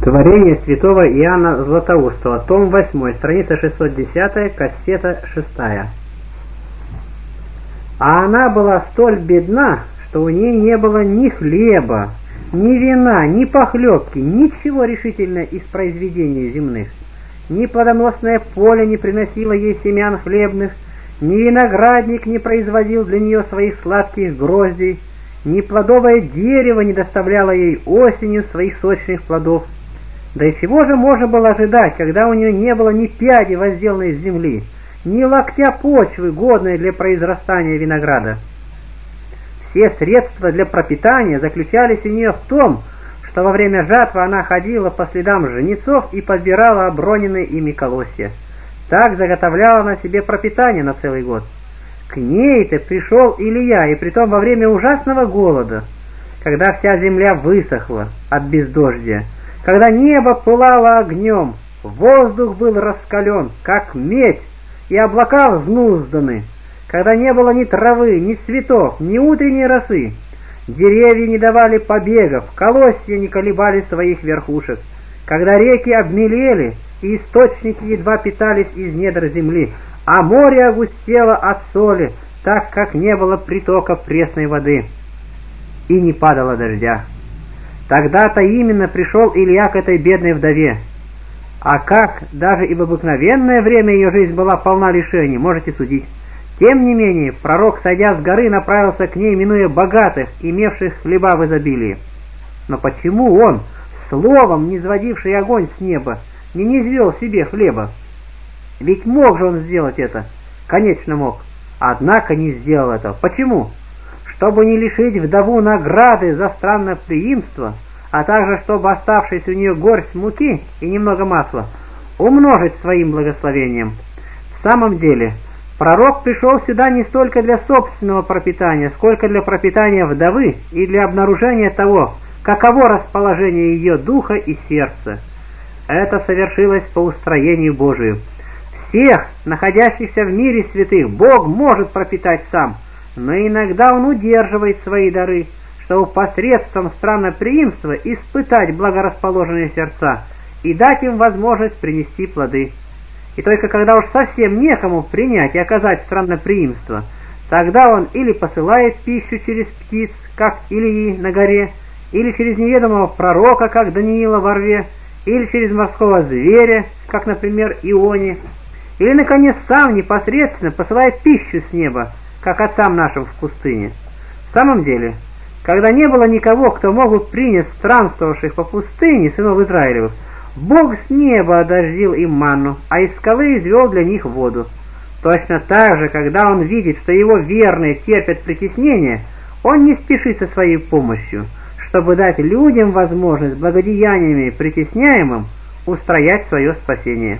Творение святого Иоанна Златоустова, том 8, страница 610, кассета 6. А она была столь бедна, что у ней не было ни хлеба, ни вина, ни похлебки, ничего решительно из произведений земных. Ни плодоносное поле не приносило ей семян хлебных, ни виноградник не производил для нее своих сладких гроздей, ни плодовое дерево не доставляло ей осенью своих сочных плодов. Да и чего же можно было ожидать, когда у нее не было ни пяди возделанной из земли, ни локтя почвы, годной для произрастания винограда? Все средства для пропитания заключались у нее в том, что во время жатвы она ходила по следам жнецов и подбирала оброненные ими колосья. Так заготовляла она себе пропитание на целый год. К ней-то пришел Илия, и притом во время ужасного голода, когда вся земля высохла от бездождя, когда небо пылало огнем, воздух был раскален, как медь, и облака взнузданы, когда не было ни травы, ни цветов, ни утренней росы, деревья не давали побегов, колосья не колебали своих верхушек, когда реки обмелели, и источники едва питались из недр земли, а море огустело от соли, так как не было притока пресной воды, и не падало дождя. Тогда-то именно пришел Илия к этой бедной вдове. А как даже и в обыкновенное время ее жизнь была полна лишений, можете судить. Тем не менее, пророк, сойдя с горы, направился к ней, минуя богатых, имевших хлеба в изобилии. Но почему он, словом низводивший огонь с неба, не низвел себе хлеба? Ведь мог же он сделать это? Конечно, мог. Однако не сделал этого. Почему? Чтобы не лишить вдову награды за странноприимство, а также чтобы, оставшись у нее горсть муки и немного масла, умножить своим благословением. В самом деле, пророк пришел сюда не столько для собственного пропитания, сколько для пропитания вдовы и для обнаружения того, каково расположение ее духа и сердца. Это совершилось по устроению Божию. Всех, находящихся в мире святых, Бог может пропитать сам, но иногда Он удерживает свои дары, чтобы посредством странноприимства испытать благорасположенные сердца и дать им возможность принести плоды. И только когда уж совсем некому принять и оказать странноприимство, тогда Он или посылает пищу через птиц, как Илии на горе, или через неведомого пророка, как Даниила во рве, или через морского зверя, как, например, Ионе, или, наконец, сам непосредственно посылает пищу с неба, как отцам нашим в пустыне. В самом деле, когда не было никого, кто мог бы принять странствовавших по пустыне сынов Израилевых, Бог с неба одождил им манну, а из скалы извел для них воду. Точно так же, когда Он видит, что Его верные терпят притеснение, Он не спешит со своей помощью, чтобы дать людям возможность благодеяниями притесняемым устроять свое спасение.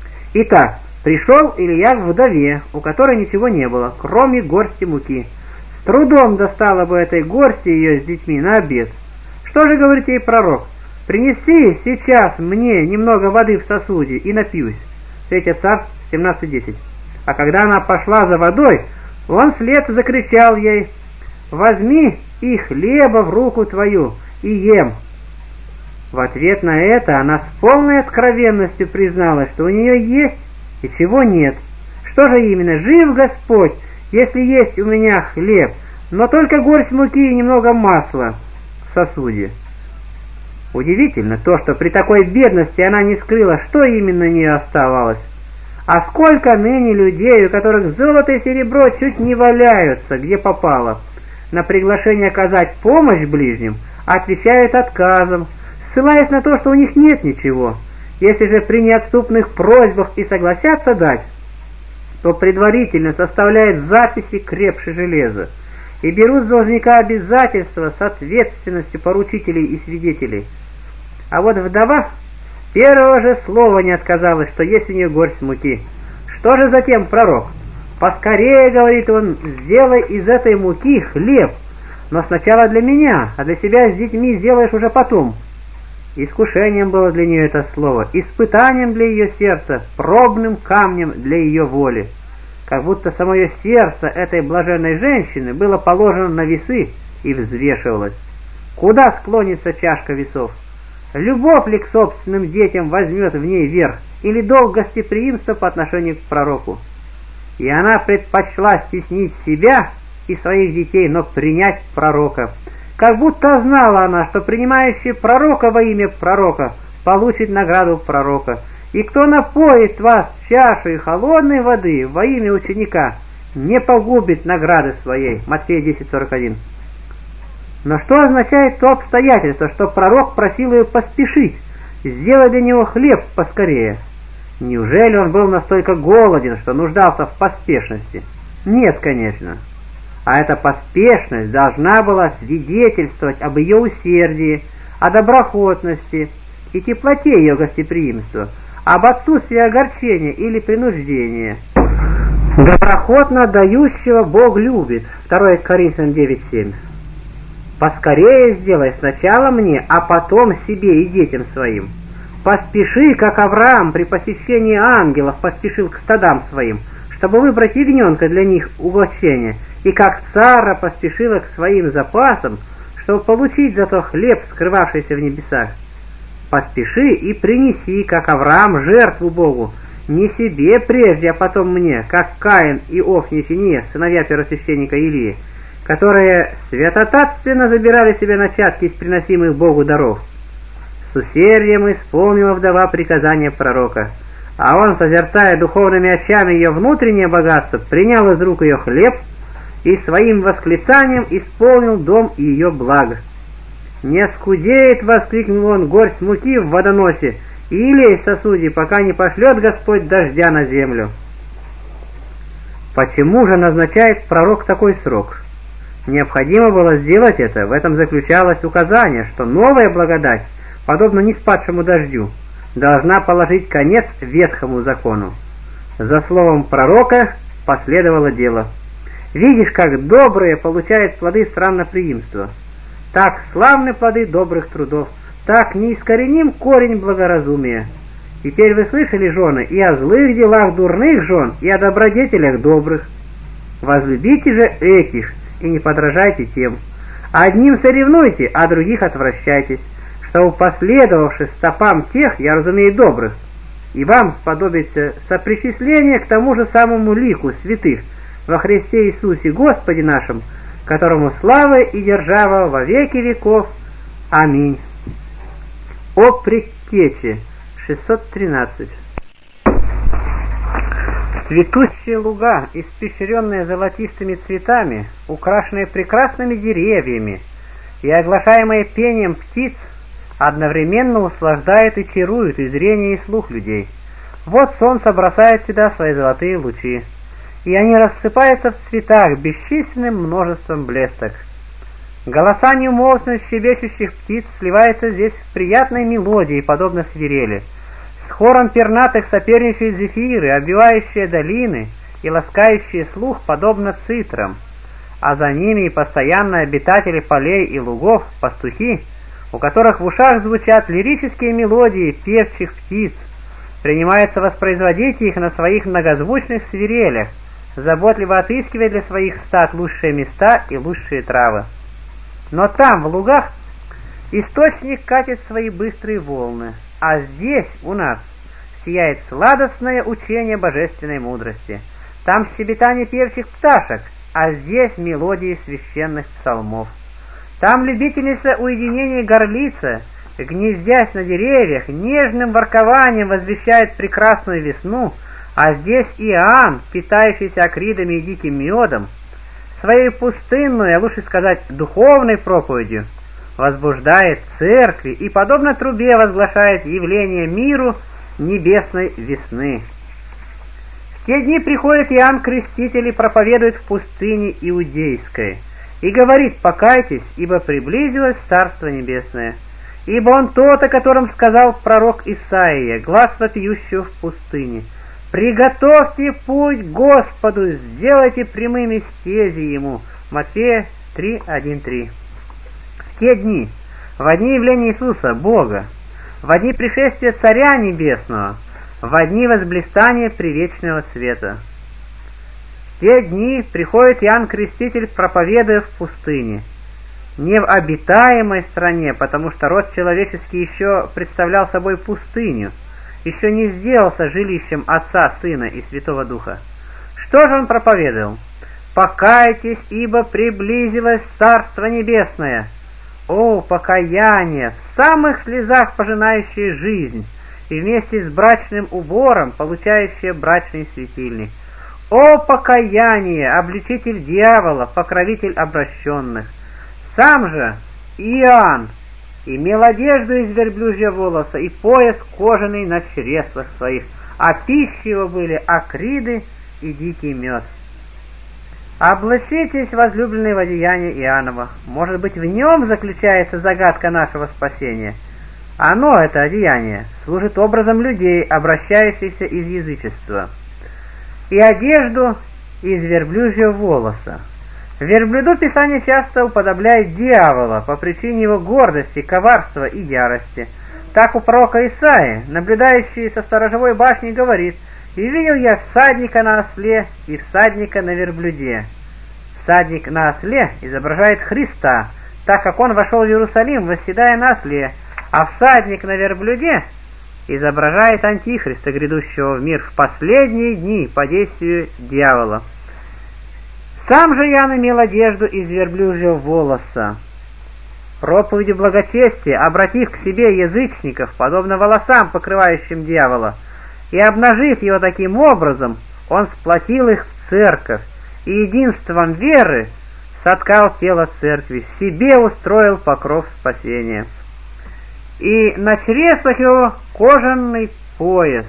Итак, пришел Илия к вдове, у которой ничего не было, кроме горсти муки. С трудом достала бы этой горсти ее с детьми на обед. Что же говорит ей пророк? «Принеси сейчас мне немного воды в сосуде и напьюсь». 3 Царств 17:10. А когда она пошла за водой, он вслед закричал ей: «Возьми и хлеба в руку твою и ем». В ответ на это она с полной откровенностью призналась, что у нее есть и чего нет. Что же именно? «Жив Господь, если есть у меня хлеб, но только горсть муки и немного масла в сосуде». Удивительно то, что при такой бедности она не скрыла, что именно у нее оставалось. А сколько ныне людей, у которых золото и серебро чуть не валяются, где попало, на приглашение оказать помощь ближним, отвечают отказом, ссылаясь на то, что у них нет ничего. Если же при неотступных просьбах и согласятся дать, то предварительно составляют записи крепче железа и берут с должника обязательства с ответственностью поручителей и свидетелей. А вот вдова первого же слова не отказалась, что есть у нее горсть муки. Что же затем пророк? «Поскорее, — говорит он, — сделай из этой муки хлеб, но сначала для меня, а для себя с детьми сделаешь уже потом». Искушением было для нее это слово, испытанием для ее сердца, пробным камнем для ее воли. Как будто самое сердце этой блаженной женщины было положено на весы и взвешивалось. Куда склонится чашка весов? Любовь ли к собственным детям возьмет в ней верх, или долг гостеприимства по отношению к пророку? И она предпочла стеснить себя и своих детей, но принять пророка. Как будто знала она, что принимающий пророка во имя пророка получит награду пророка. И кто напоит вас чашей холодной воды во имя ученика, не погубит награды своей. Матфея 10:41. Но что означает то обстоятельство, что пророк просил ее поспешить, сделать для него хлеб поскорее? Неужели он был настолько голоден, что нуждался в поспешности? Нет, конечно. А эта поспешность должна была свидетельствовать об ее усердии, о доброхотности и теплоте ее гостеприимства, об отсутствии огорчения или принуждения. Доброхотно дающего Бог любит. 2 Коринфянам 9:7. Поскорее сделай сначала мне, а потом себе и детям своим. Поспеши, как Авраам при посещении ангелов поспешил к стадам своим, чтобы выбрать ягненка для них угощения, и как Сара поспешила к своим запасам, чтобы получить зато хлеб, скрывавшийся в небесах. Поспеши и принеси, как Авраам, жертву Богу, не себе прежде, а потом мне, как Каин и Офни и Финеас, сыновья первосвященника Илии, которые святотатственно забирали себе начатки из приносимых Богу даров. С усердием исполнила вдова приказания пророка, а он, созерцая духовными очами ее внутреннее богатство, принял из рук ее хлеб и своим восклицанием исполнил дом и ее благо. «Не скудеет!» — воскликнул он, — «горсть муки в водоносе, и илей в сосуде, пока не пошлет Господь дождя на землю». Почему же назначает пророк такой срок? Необходимо было сделать это, в этом заключалось указание, что новая благодать, подобно неспадшему дождю, должна положить конец ветхому закону. За словом пророка последовало дело. Видишь, как добрые получают плоды странноприимства. Так славны плоды добрых трудов, так неискореним корень благоразумия. Теперь вы слышали, жены, и о злых делах дурных жен, и о добродетелях добрых. Возлюбите же этих, и не подражайте тем. Одним соревнуйте, а других отвращайтесь, чтобы, последовавши стопам тех, я разумею, добрых, и вам сподобится сопричисление к тому же самому лику святых во Христе Иисусе Господе нашим, которому слава и держава во веки веков. Аминь. О предтече. 613. Цветущие луга, испещренные золотистыми цветами, украшенные прекрасными деревьями и оглашаемые пением птиц, одновременно услаждают и чаруют и зрение, и слух людей. Вот солнце бросает сюда свои золотые лучи, и они рассыпаются в цветах бесчисленным множеством блесток. Голоса неумолчно щебечущих птиц сливаются здесь в приятной мелодии, подобно свирели. С хором пернатых соперничают зефиры, обвивающие долины и ласкающие слух, подобно цитрам, а за ними и постоянно обитатели полей и лугов, пастухи, у которых в ушах звучат лирические мелодии певчих птиц, принимаются воспроизводить их на своих многозвучных свирелях, заботливо отыскивая для своих стад лучшие места и лучшие травы. Но там, в лугах, источник катит свои быстрые волны, а здесь, у нас, сияет сладостное учение божественной мудрости. Там щебетание певчих пташек, а здесь мелодии священных псалмов. Там любительница уединения горлица, гнездясь на деревьях, нежным воркованием возвещает прекрасную весну, а здесь Иоанн, питающийся акридами и диким медом, своей пустынной, а лучше сказать духовной проповедью, возбуждает церкви и, подобно трубе, возглашает явление миру небесной весны. В те дни приходит Иоанн Креститель и проповедует в пустыне иудейской, и говорит: «Покайтесь, ибо приблизилось Царство Небесное». Ибо он тот, о котором сказал пророк Исаия, глас вопиющего в пустыне: «Приготовьте путь Господу, сделайте прямыми стези Ему». Матфея 3:1-3. В те дни, во дни явления Иисуса, Бога, во дни пришествия Царя Небесного, во дни возблистания привечного света. В те дни приходит Иоанн Креститель, проповедуя в пустыне: не в обитаемой стране, потому что род человеческий еще представлял собой пустыню, еще не сделался жилищем Отца, Сына и Святого Духа. Что же он проповедовал? «Покайтесь, ибо приблизилось Царство Небесное». О, покаяние, в самых слезах пожинающее жизнь и вместе с брачным убором получающее брачный светильник. О, покаяние, обличитель дьявола, покровитель обращенных. Сам же Иоанн имел одежду из верблюжьего волоса и пояс кожаный на чреслах своих, а пищей его были акриды и дикий мед. Облачитесь, возлюбленные, в одеяние Иоаннова. Может быть, в нем заключается загадка нашего спасения. Оно, это одеяние, служит образом людей, обращающихся из язычества. И одежду из верблюжьего волоса. Верблюду Писание часто уподобляет дьявола по причине его гордости, коварства и ярости. Так у пророка Исаии, наблюдающий со сторожевой башни, говорит: «И видел я всадника на осле и всадника на верблюде». Всадник на осле изображает Христа, так как он вошел в Иерусалим, восседая на осле, а всадник на верблюде изображает Антихриста, грядущего в мир в последние дни по действию дьявола. Сам же Иоанн имел одежду из верблюжьего волоса. Проповедью благочестия, обратив к себе язычников, подобно волосам, покрывающим дьявола, и обнажив его таким образом, он сплотил их в церковь, и единством веры соткал тело церкви, себе устроил покров спасения. И на чреслах его кожаный пояс.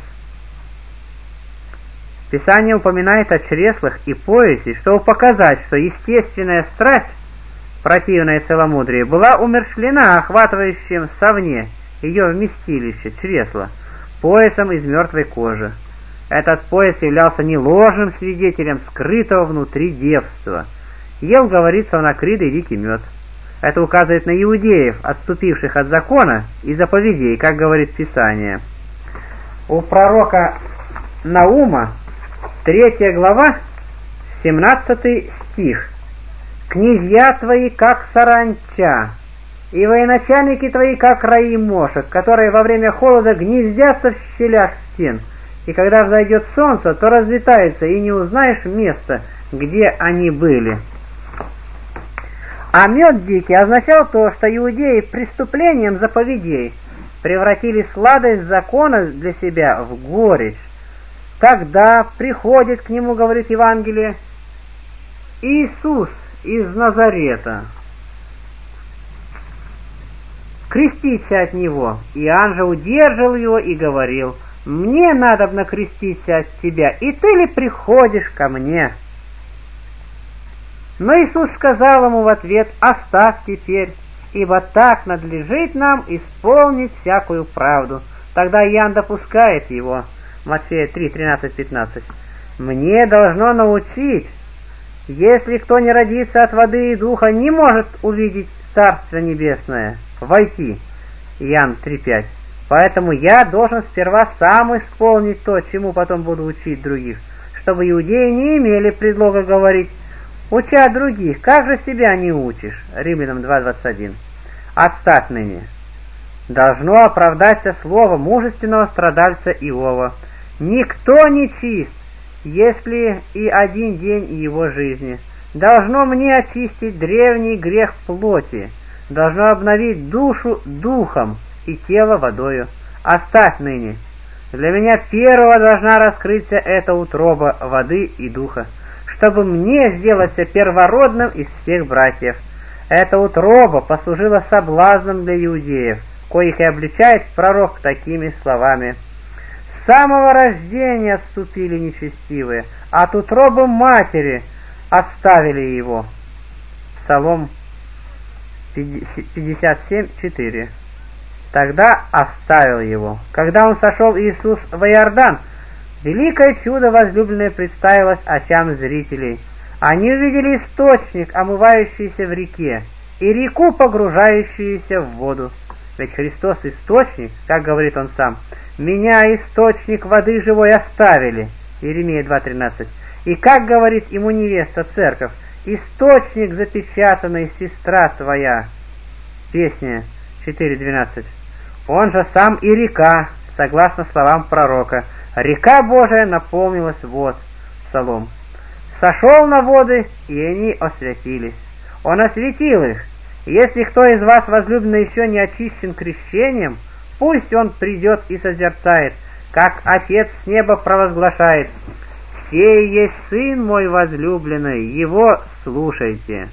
Писание упоминает о чреслах и поясе, чтобы показать, что естественная страсть, противная целомудрию, была умерщвлена охватывающим совне ее вместилище, чресла, поясом из мертвой кожи. Этот пояс являлся не ложным свидетелем скрытого внутри девства. Ел, говорится, он акриды и дикий мед. Это указывает на иудеев, отступивших от закона и заповедей, как говорит Писание. У пророка Наума, 3 глава, 17 стих. «Князья твои, как саранча, и военачальники твои, как раи мошек, которые во время холода гнездятся в щелях стен, и когда взойдет солнце, то разлетаются, и не узнаешь места, где они были». А мед дикий означал то, что иудеи преступлением заповедей превратили сладость закона для себя в горечь. Тогда приходит к нему, говорит Евангелие, Иисус из Назарета. Креститься от него. Иоанн же удерживал его и говорил: «Мне надобно креститься от тебя, и ты ли приходишь ко мне?» Но Иисус сказал ему в ответ: «Оставь теперь, ибо так надлежит нам исполнить всякую правду». Тогда Иоанн допускает его. Матфея 3, 13, 15. «Мне должно научить, если кто не родится от воды и духа, не может увидеть Царство Небесное, войти». Иоанн 3, 5. «Поэтому я должен сперва сам исполнить то, чему потом буду учить других, чтобы иудеи не имели предлога говорить: уча других, как же себя не учишь?» Римлянам 2:21. «Отстать ныне». Должно оправдаться слово мужественного страдальца Иова: «Никто не чист, если и один день его жизни. Должно мне очистить древний грех плоти, должно обновить душу духом и тело водою. Оставь ныне. Для меня первого должна раскрыться эта утроба воды и духа, чтобы мне сделаться первородным из всех братьев. Эта утроба послужила соблазном для иудеев, коих и обличает пророк такими словами: «С самого рождения отступили нечестивые, от утробы матери оставили его». Псалом 57:4. Тогда оставил его. Когда он сошел, Иисус, в Иордан, великое чудо возлюбленное представилось очам зрителей. Они увидели источник, омывающийся в реке, и реку, погружающуюся в воду. Ведь Христос источник, как говорит он сам: «Меня, источник воды живой, оставили». Иеремия 2:13. И как говорит ему невеста церковь: источник запечатанный, сестра твоя. Песня 4.12. Он же сам и река, согласно словам пророка. Река Божия наполнилась вод. Псалом. Сошел на воды, и они освятились. Он осветил их. Если кто из вас, возлюбленный, еще не очищен крещением, пусть он придет и созерцает, как Отец с неба провозглашает: «Сей есть Сын мой возлюбленный, его слушайте».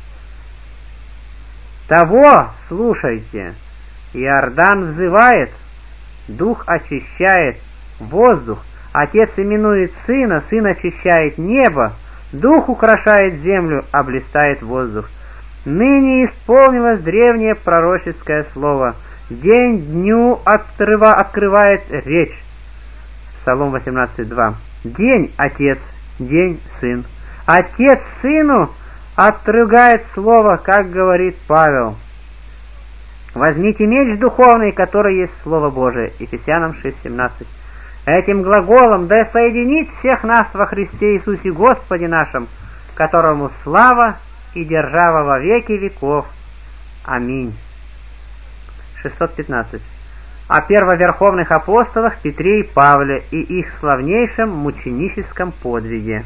Того слушайте. Иордан взывает, Дух очищает, воздух. Отец именует Сына, Сын очищает небо, Дух украшает землю, а блистает воздух. Ныне исполнилось древнее пророческое слово. День дню открывает речь. Псалом 18.2. День Отец, день Сын. Отец Сыну отрыгает слово, как говорит Павел. Возьмите меч духовный, который есть Слово Божие. Ефесянам 6.17. Этим глаголом да соединит всех нас во Христе Иисусе Господе нашем, которому слава и держава во веки веков. Аминь. 615. О первоверховных апостолах Петре и Павле и их славнейшем мученическом подвиге.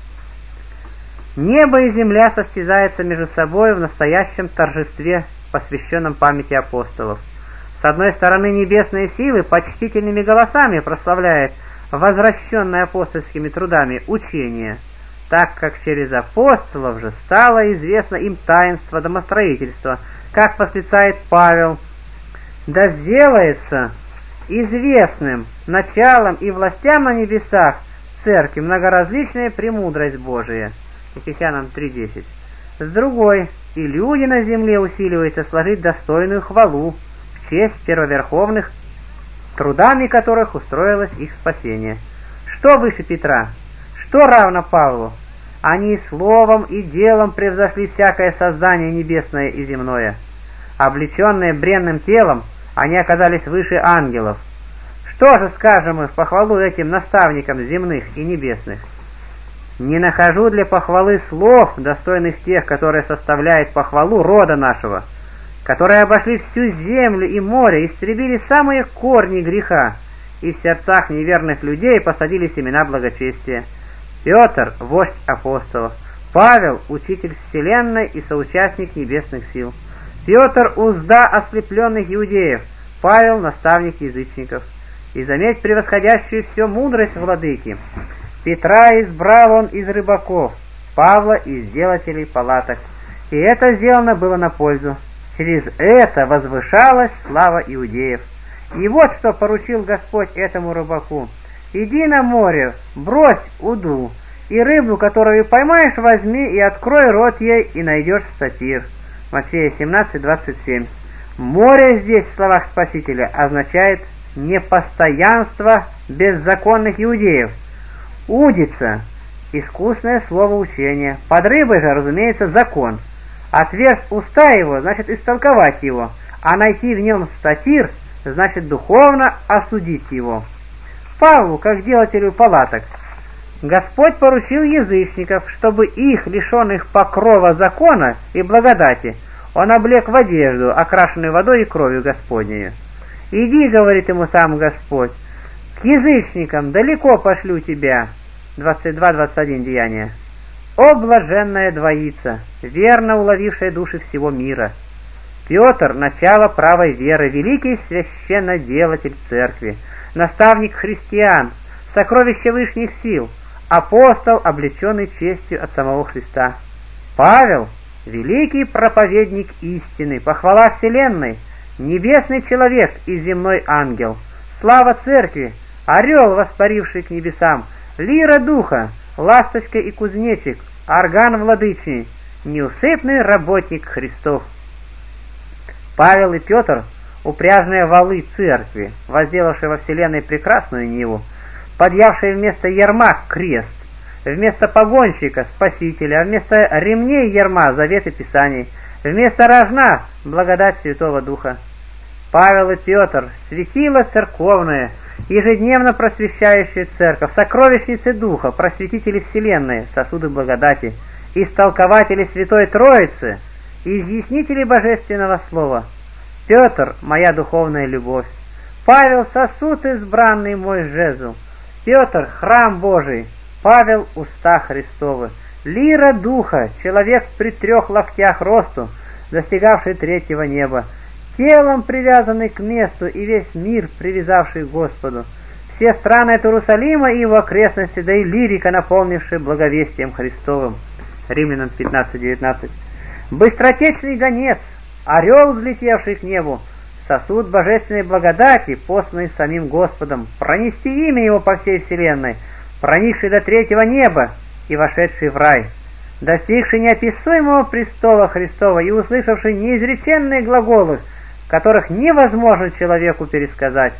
Небо и земля состязаются между собой в настоящем торжестве, посвященном памяти апостолов. С одной стороны, небесные силы почтительными голосами прославляют возвращенное апостольскими трудами учение, так как через апостолов же стало известно им таинство домостроительства, как восклицает Павел: «Да сделается известным началом и властям на небесах церкви многоразличная премудрость Божия». Ефесянам 3.10. С другой, и люди на земле усиливаются сложить достойную хвалу в честь первоверховных, трудами которых устроилось их спасение. Что выше Петра? Что равно Павлу? Они словом и делом превзошли всякое создание небесное и земное. Облеченные бренным телом, они оказались выше ангелов. Что же скажем мы в похвалу этим наставникам земных и небесных? Не нахожу для похвалы слов, достойных тех, которые составляют похвалу рода нашего, которые обошли всю землю и море, истребили самые корни греха, и в сердцах неверных людей посадили семена благочестия. Петр – вождь апостолов, Павел – учитель вселенной и соучастник небесных сил. Петр – узда ослепленных иудеев, Павел – наставник язычников. И заметь превосходящую все мудрость владыки. Петра избрал он из рыбаков, Павла из делателей палаток. И это сделано было на пользу. Через это возвышалась слава иудеев. И вот что поручил Господь этому рыбаку: иди на море, брось уду, и рыбу, которую поймаешь, возьми и открой рот ей, и найдешь статир. Матфея 17:27. Море здесь в словах Спасителя означает непостоянство беззаконных иудеев. Удица – искусное слово учения. Под рыбой же, разумеется, закон. Отверз уста его, значит истолковать его, а найти в нем статир, значит духовно осудить его. Павлу, как делателю палаток, Господь поручил язычников, чтобы их, лишенных покрова закона и благодати, он облек в одежду, окрашенную водой и кровью Господнею. «Иди, — говорит ему сам Господь, — к язычникам далеко пошлю тебя». 22-21 Деяния. О блаженная двоица, верно уловившая души всего мира! Петр – начало правой веры, великий священноделатель церкви, наставник христиан, сокровище вышних сил, апостол, облеченный честью от самого Христа. Павел – великий проповедник истины, похвала вселенной, небесный человек и земной ангел, слава церкви, орел, воспаривший к небесам, лира духа, ласточка и кузнечик, орган владычный, неусыпный работник Христов. Павел и Петр – упряжные валы церкви, возделавшие во вселенной прекрасную ниву, подъявшие вместо ярма крест, вместо погонщика – Спасителя, а вместо ремней ярма – заветы Писаний, вместо рожна – благодать Святого Духа. Павел и Петр – светило церковное, ежедневно просвещающие церковь, сокровищницы Духа, просветители вселенной, сосуды благодати. истолкователи Святой Троицы, изъяснители Божественного Слова. Петр – моя духовная любовь. Павел – сосуд избранный мой жезл. Петр – храм Божий. Павел – уста Христовы. Лира духа, человек при 3 локтях росту, достигавший 3-го неба, телом привязанный к месту и весь мир привязавший к Господу. Все страны от Иерусалима и его окрестности, да и лирика, наполнившая благовестием Христовым. Римлянам 15:19. Быстротечный гонец, орел, взлетевший к небу, сосуд божественной благодати, посланный самим Господом, пронести имя его по всей вселенной, проникший до 3-го неба и вошедший в рай, достигший неописуемого престола Христова и услышавший неизреченные глаголы, которых невозможно человеку пересказать.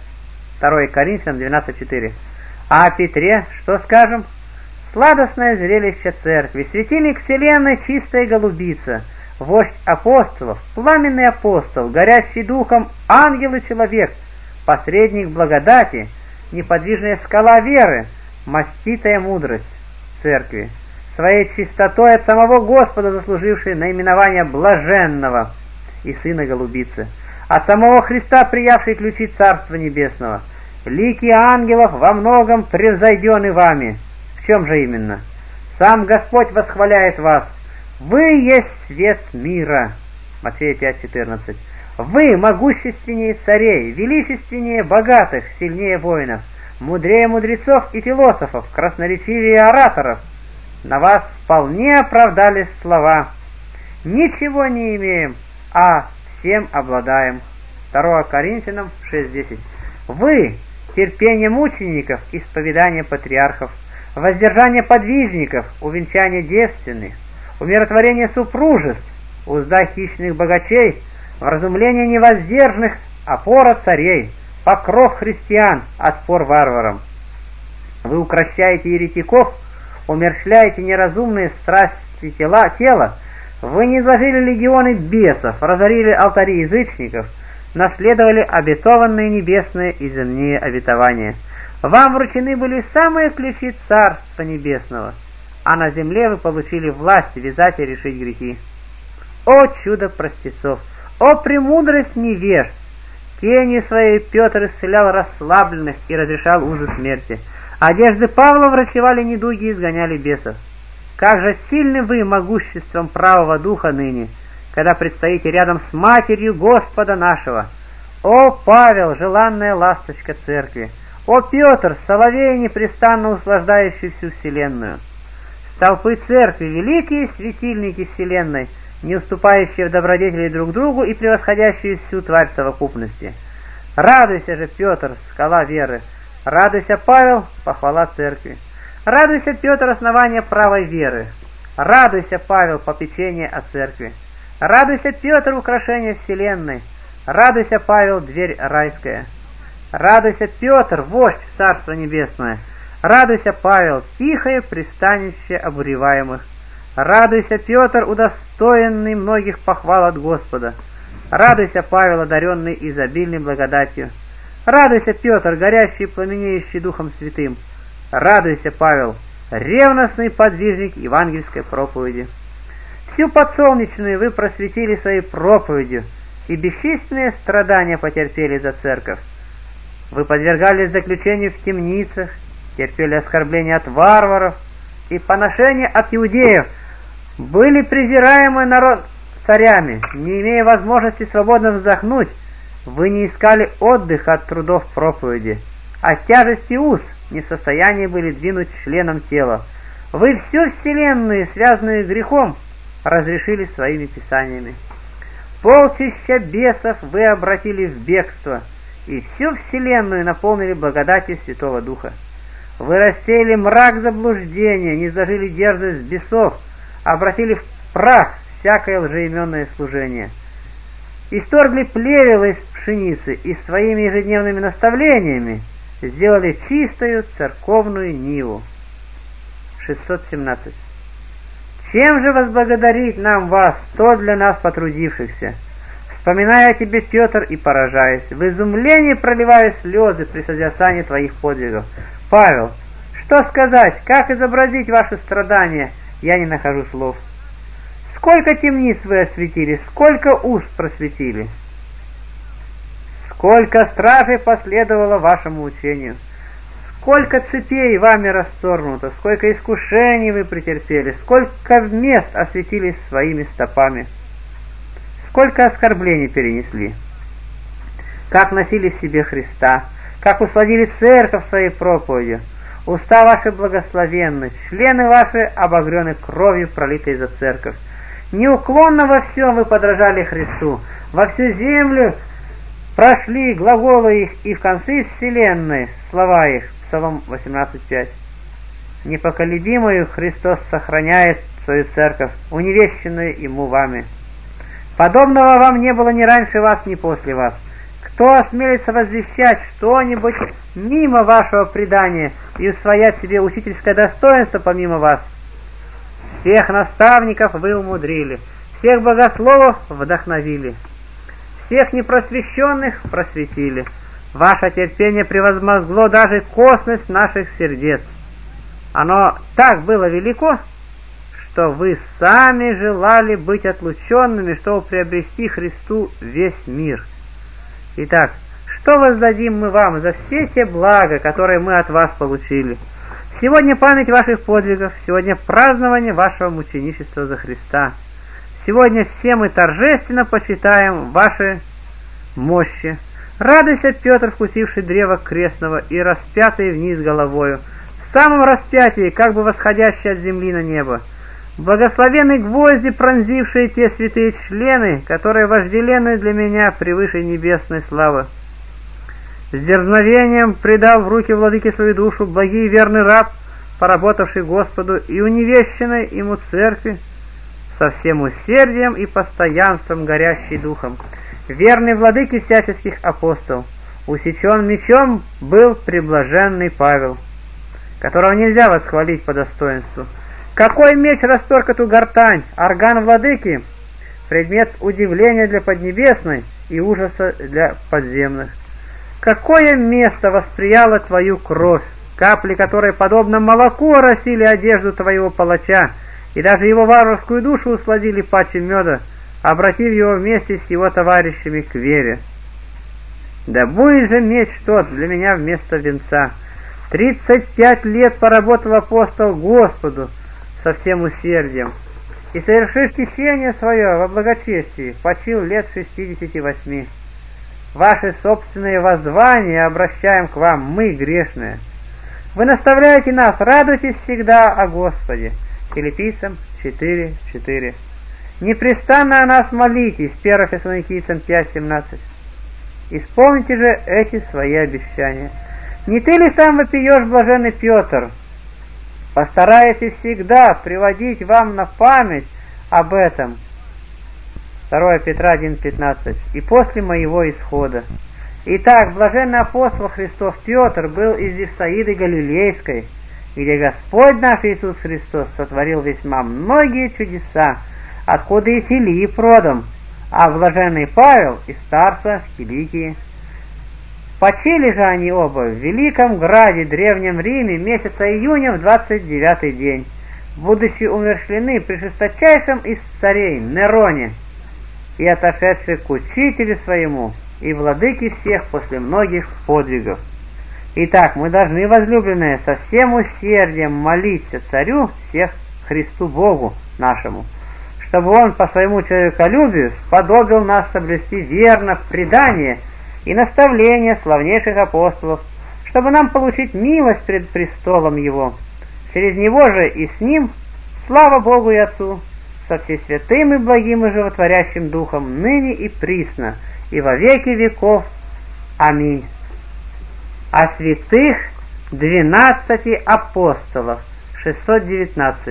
2 Коринфянам 12:4. А о Петре что скажем? Сладостное зрелище церкви, светильник вселенной, чистая голубица, вождь апостолов, пламенный апостол, горящий духом ангел и человек, посредник благодати, неподвижная скала веры, маститая мудрость церкви, своей чистотой от самого Господа заслуживший наименование блаженного и сына голубицы, от самого Христа приявший ключи Царства Небесного, лики ангелов во многом превзойдены вами. В чем же именно? Сам Господь восхваляет вас. Вы есть свет мира. Матфея 5:14. Вы могущественнее царей, величественнее богатых, сильнее воинов, мудрее мудрецов и философов, красноречивее ораторов. На вас вполне оправдались слова: ничего не имеем, а всем обладаем. 2 Коринфянам 6:10. Вы — терпение мучеников, исповедание патриархов, воздержание подвижников, увенчание девственных, умиротворение супружеств, узда хищных богачей, вразумление невоздержанных, опора царей, покров христиан, отпор варварам. Вы укрощаете еретиков, умерщвляете неразумные страсти тела, вы низложили легионы бесов, разорили алтари язычников, наследовали обетованные небесные и земные обетования. Вам вручены были самые ключи Царства Небесного, а на земле вы получили власть вязать и решить грехи. О чудо простецов! О премудрость невежд! Тенью своей Петр исцелял расслабленных и разрешал узы смерти. Одежды Павла врачевали недуги и изгоняли бесов. Как же сильны вы могуществом правого духа ныне, когда предстоите рядом с Матерью Господа нашего! О Павел, желанная ласточка церкви! О Петр, соловей, непрестанно услаждающий всю вселенную! Столпы церкви, великие светильники вселенной, не уступающие в добродетели друг другу и превосходящие всю тварь совокупности. Радуйся же, Петр, скала веры! Радуйся, Павел, похвала церкви! Радуйся, Петр, основание правой веры! Радуйся, Павел, попечение о церкви! Радуйся, Петр, украшение вселенной! Радуйся, Павел, дверь райская! Радуйся, Петр, вождь в Царство Небесное! Радуйся, Павел, тихое пристанище обуреваемых! Радуйся, Петр, удостоенный многих похвал от Господа! Радуйся, Павел, одаренный изобильной благодатью! Радуйся, Петр, горящий и пламенеющий Духом Святым! Радуйся, Павел, ревностный подвижник евангельской проповеди! Всю подсолнечную вы просветили своей проповедью, и бесчисленные страдания потерпели за церковь. Вы подвергались заключению в темницах, терпели оскорбления от варваров и поношения от иудеев, были презираемы народ царями, не имея возможности свободно вздохнуть, вы не искали отдыха от трудов проповеди, а тяжести уз не в состоянии были двинуть членом тела. Вы всю вселенную, связанную грехом, разрешили своими писаниями. Полчища бесов вы обратили в бегство, и всю вселенную наполнили благодатью Святого Духа. Вы рассеяли мрак заблуждения, низложили дерзость бесов, обратили в прах всякое лжеименное служение. Исторгли плевел из пшеницы и своими ежедневными наставлениями сделали чистую церковную ниву. 617. Чем же возблагодарить нам вас, то для нас потрудившихся? Вспоминая о тебе, Петр, и поражаясь, в изумлении проливаю слезы при созерцании твоих подвигов. Павел, что сказать, как изобразить ваши страдания, я не нахожу слов. Сколько темниц вы осветили, сколько уст просветили, сколько стражей последовало вашему учению, сколько цепей вами расторгнуто, сколько искушений вы претерпели, сколько мест осветились своими стопами, сколько оскорблений перенесли, как носили в себе Христа, как усладили церковь своей проповедью. Уста ваши благословенны, члены ваши обогрены кровью, пролитой за церковь. Неуклонно во всем вы подражали Христу, во всю землю прошли глаголы их, и в конце вселенной слова их. Псалом 18:5. Непоколебимую Христос сохраняет свою церковь, уневещенную ему вами. Подобного вам не было ни раньше вас, ни после вас. Кто осмелится возвещать что-нибудь мимо вашего предания и усвоять себе учительское достоинство помимо вас? Всех наставников вы умудрили, всех богословов вдохновили, всех непросвещенных просветили. Ваше терпение превозмогло даже косность наших сердец. Оно так было велико, что вы сами желали быть отлученными, чтобы приобрести Христу весь мир. Итак, что воздадим мы вам за все те блага, которые мы от вас получили? Сегодня память ваших подвигов, сегодня празднование вашего мученичества за Христа. Сегодня все мы торжественно почитаем ваши мощи. Радуйся, Петр, вкусивший древо крестного и распятый вниз головою, в самом распятии, как бы восходящий от земли на небо. Благословенны гвозди, пронзившие те святые члены, которые вожделенны для меня превыше небесной славы. С дерзновением предал в руки владыки свою душу благий и верный раб, поработавший Господу и уневещенной ему церкви, со всем усердием и постоянством горящий духом. Верный владыке всяческих апостол, усечен мечом был преблаженный Павел, которого нельзя восхвалить по достоинству. Какой меч расторг эту гортань, орган владыки, предмет удивления для поднебесной и ужаса для подземных. Какое место восприяла твою кровь, капли которой, подобно молоку, оросили одежду твоего палача, и даже его варварскую душу усладили паче меда, обратив его вместе с его товарищами к вере. Да будет же меч тот для меня вместо венца. 35 лет поработал апостол Господу со всем усердием, и, совершив течение свое во благочестии, почил лет 68. Ваши собственные воззвания обращаем к вам, мы грешные. Вы наставляете нас, радуйтесь всегда о Господе. Филиппийцам 4:4. Непрестанно о нас молитесь. 1 Фессалоникийцам 5:17. Исполните же эти свои обещания. Не ты ли сам вопиешь, блаженный Петр? Постарайтесь всегда приводить вам на память об этом. 2 Петра 1:15. И после моего исхода. Итак, блаженный апостол Христов Петр был из Вифсаиды Галилейской, где Господь наш Иисус Христос сотворил весьма многие чудеса, откуда и Филипп родом, а блаженный Павел из Тарса в Киликии. Почили же они оба в Великом Граде, Древнем Риме, месяца июня в 29-й день, будучи умерщвлены при жесточайшем из царей Нероне, и отошедший к учителю своему и владыке всех после многих подвигов. Итак, мы должны, возлюбленные, со всем усердием молиться царю всех Христу Богу нашему, чтобы он по своему человеколюбию сподобил нас соблюсти верно предание и наставление славнейших апостолов, чтобы нам получить милость пред престолом Его. Через Него же и с Ним слава Богу и Отцу, со всесвятым и благим и животворящим Духом, ныне и присно, и во веки веков. Аминь. О святых 12 апостолов. 619.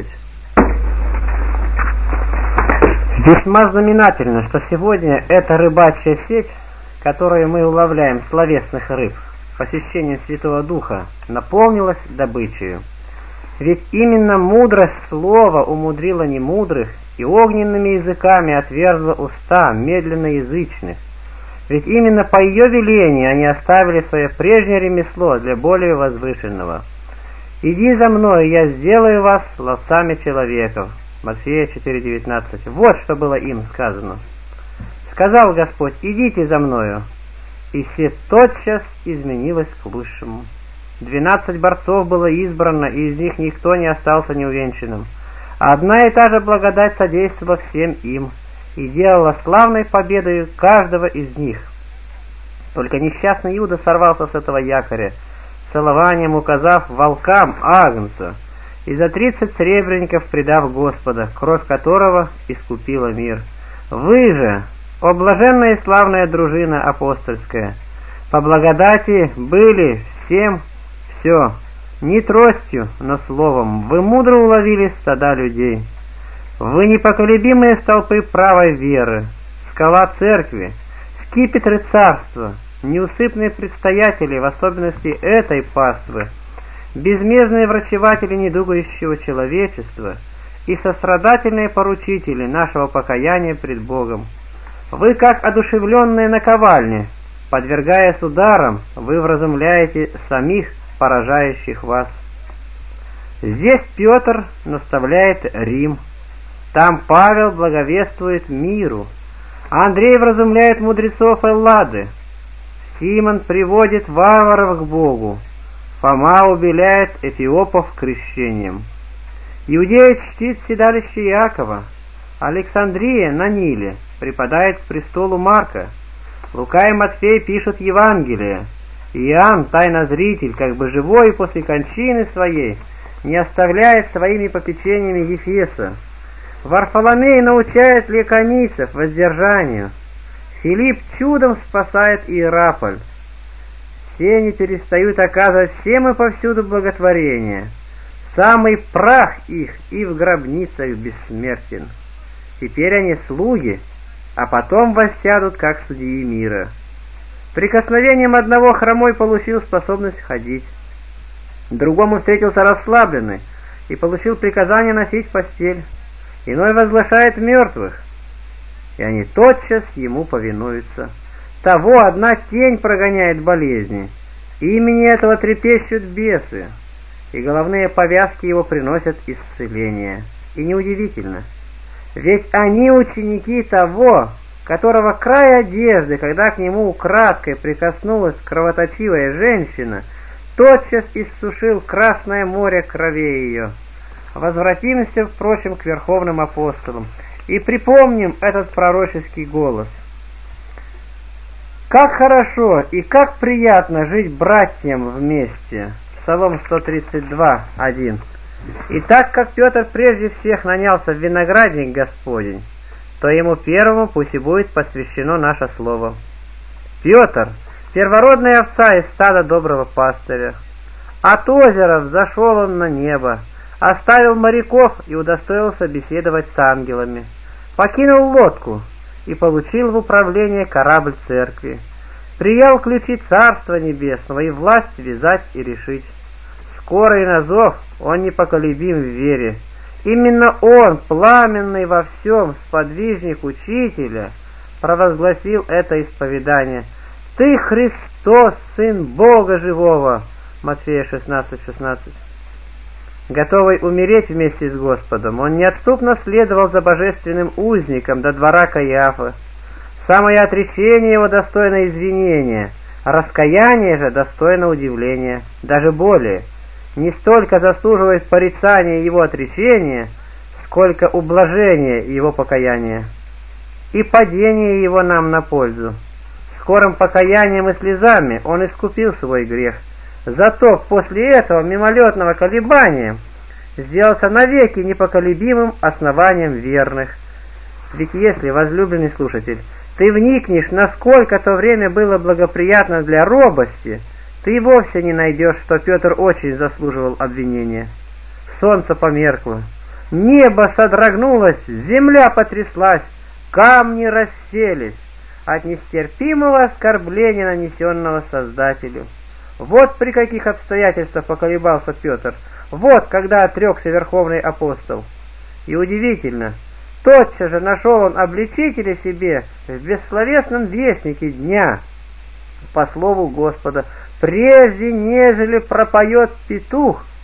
Весьма знаменательно, что сегодня эта рыбачья сеть, которую мы уловляем словесных рыб, посещением Святого Духа, наполнилась добычею. Ведь именно мудрость слова умудрила немудрых и огненными языками отвергла уста медленно язычных. Ведь именно по ее велению они оставили свое прежнее ремесло для более возвышенного. «Иди за мною, я сделаю вас ловцами человеков». Матфея 4:19. Вот что было им сказано. Сказал Господь: «Идите за мною». И все тотчас изменилось к лучшему. 12 борцов было избрано, и из них никто не остался неувенчанным. Одна и та же благодать содействовала всем им и делала славной победою каждого из них. Только несчастный Иуда сорвался с этого якоря, целованием указав волкам Агнца, и за 30 сребреников предав Господа, кровь которого искупила мир. Вы же, о блаженная и славная дружина апостольская, по благодати были всем все, не тростью, но словом, вы мудро уловили стада людей. Вы непоколебимые столпы правой веры, скала церкви, скипетры царства, неусыпные предстоятели, в особенности этой паствы, безмездные врачеватели недугающего человечества и сострадательные поручители нашего покаяния пред Богом. Вы, как одушевленные наковальни, подвергаясь ударам, вы вразумляете самих поражающих вас. Здесь Петр наставляет Рим, там Павел благовествует миру, Андрей вразумляет мудрецов Эллады, Симон приводит варваров к Богу, Фома убеляет эфиопов крещением, Иудея чтит седалище Иакова, Александрия на Ниле припадает к престолу Марка, Лука и Матфей пишут Евангелие, Иоанн, тайнозритель, как бы живой после кончины своей, не оставляет своими попечениями Ефеса. Варфоломей научает ликонийцев воздержанию. Филипп чудом спасает Иераполь. Все не перестают оказывать всем и повсюду благотворение. Самый прах их и в гробницах бессмертен. Теперь они слуги, а потом воссядут как судьи мира. Прикосновением одного хромой получил способность ходить, другому встретился расслабленный и получил приказание носить постель, иной возглашает мертвых, и они тотчас ему повинуются. Того одна тень прогоняет болезни, имени этого трепещут бесы, и головные повязки его приносят исцеление. И неудивительно, ведь они ученики того, которого край одежды, когда к нему украдкой прикоснулась кровоточивая женщина, тотчас иссушил Красное море кровей ее. Возвратимся, впрочем, к верховным апостолам и припомним этот пророческий голос. Как хорошо и как приятно жить братьям вместе. Псалом 132:1. И так как Петр прежде всех нанялся в виноградник Господень, то ему первому пусть и будет посвящено наше слово. Петр, первородная овца из стада доброго пастыря. От озера взошел он на небо, оставил моряков и удостоился беседовать с ангелами. Покинул лодку и получил в управление корабль церкви. Приял ключи Царства Небесного и власть вязать и решить. Скоро и на зов он непоколебим в вере. Именно он, пламенный во всем сподвижник Учителя, провозгласил это исповедание. «Ты Христос, Сын Бога Живого!» Матфея 16:16. Готовый умереть вместе с Господом, он неотступно следовал за божественным узником до двора Каиафы. Самое отречение его достойно извинения, а раскаяние же достойно удивления, даже более. Не столько заслуживает порицания его отречения, сколько ублажения его покаяния. И падение его нам на пользу. Скорым покаянием и слезами он искупил свой грех. Зато после этого мимолетного колебания сделался навеки непоколебимым основанием верных. Ведь если, возлюбленный слушатель, ты вникнешь, насколько то время было благоприятно для робости, ты вовсе не найдешь, что Петр очень заслуживал обвинения. Солнце померкло, небо содрогнулось, земля потряслась, камни расселись от нестерпимого оскорбления, нанесенного Создателю. Вот при каких обстоятельствах поколебался Петр, вот когда отрекся верховный апостол. И удивительно, тотчас же нашел он обличителя себе в бессловесном вестнике дня, по слову Господа: «Прежде, нежели пропоет петух,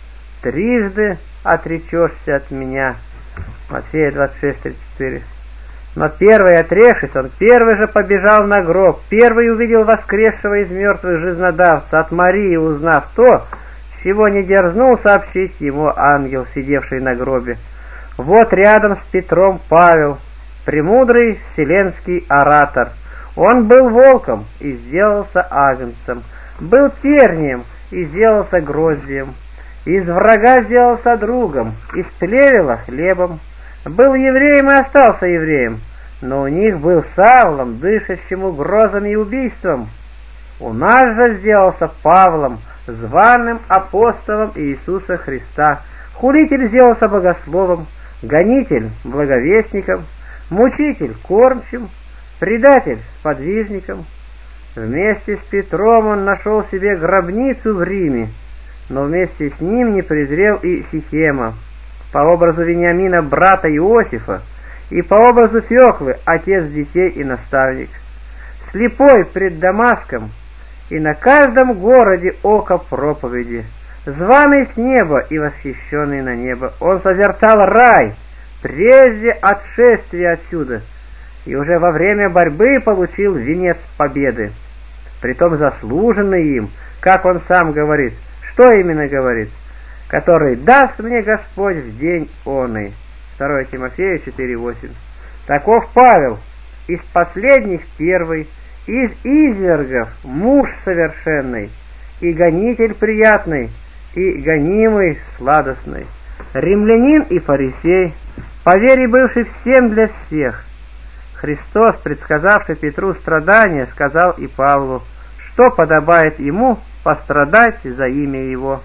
трижды отречешься от меня». Матфея 26:34. Но первый, отрекшись, он первый же побежал на гроб, первый увидел воскресшего из мертвых жизнодавца, от Марии узнав то, чего не дерзнул сообщить ему ангел, сидевший на гробе. Вот рядом с Петром Павел, премудрый вселенский оратор. Он был волком и сделался агнцем, был тернием и сделался гроздьем, из врага сделался другом, из плевела хлебом. Был евреем и остался евреем, но у них был Савлом, дышащим угрозами и убийством. У нас же сделался Павлом, званым апостолом Иисуса Христа. Хулитель сделался богословом, гонитель — благовестником, мучитель — кормчим, предатель — сподвижником. Вместе с Петром он нашел себе гробницу в Риме, но вместе с ним не презрел и Сихема, по образу Вениамина брата Иосифа, и по образу Феклы отец детей и наставник. Слепой пред Дамаском, и на каждом городе око проповеди, званый с неба и восхищенный на небо, он созерцал рай прежде отшествия отсюда, и уже во время борьбы получил венец победы, притом заслуженный им, как он сам говорит. Что именно говорит? Который даст мне Господь в день оный. 2 Тимофея 4:8. Таков Павел, из последних первый, из извергов муж совершенный, и гонитель приятный, и гонимый сладостный, римлянин и фарисей, по вере бывший всем для всех. Христос, предсказавший Петру страдания, сказал и Павлу, что подобает ему пострадать за имя его.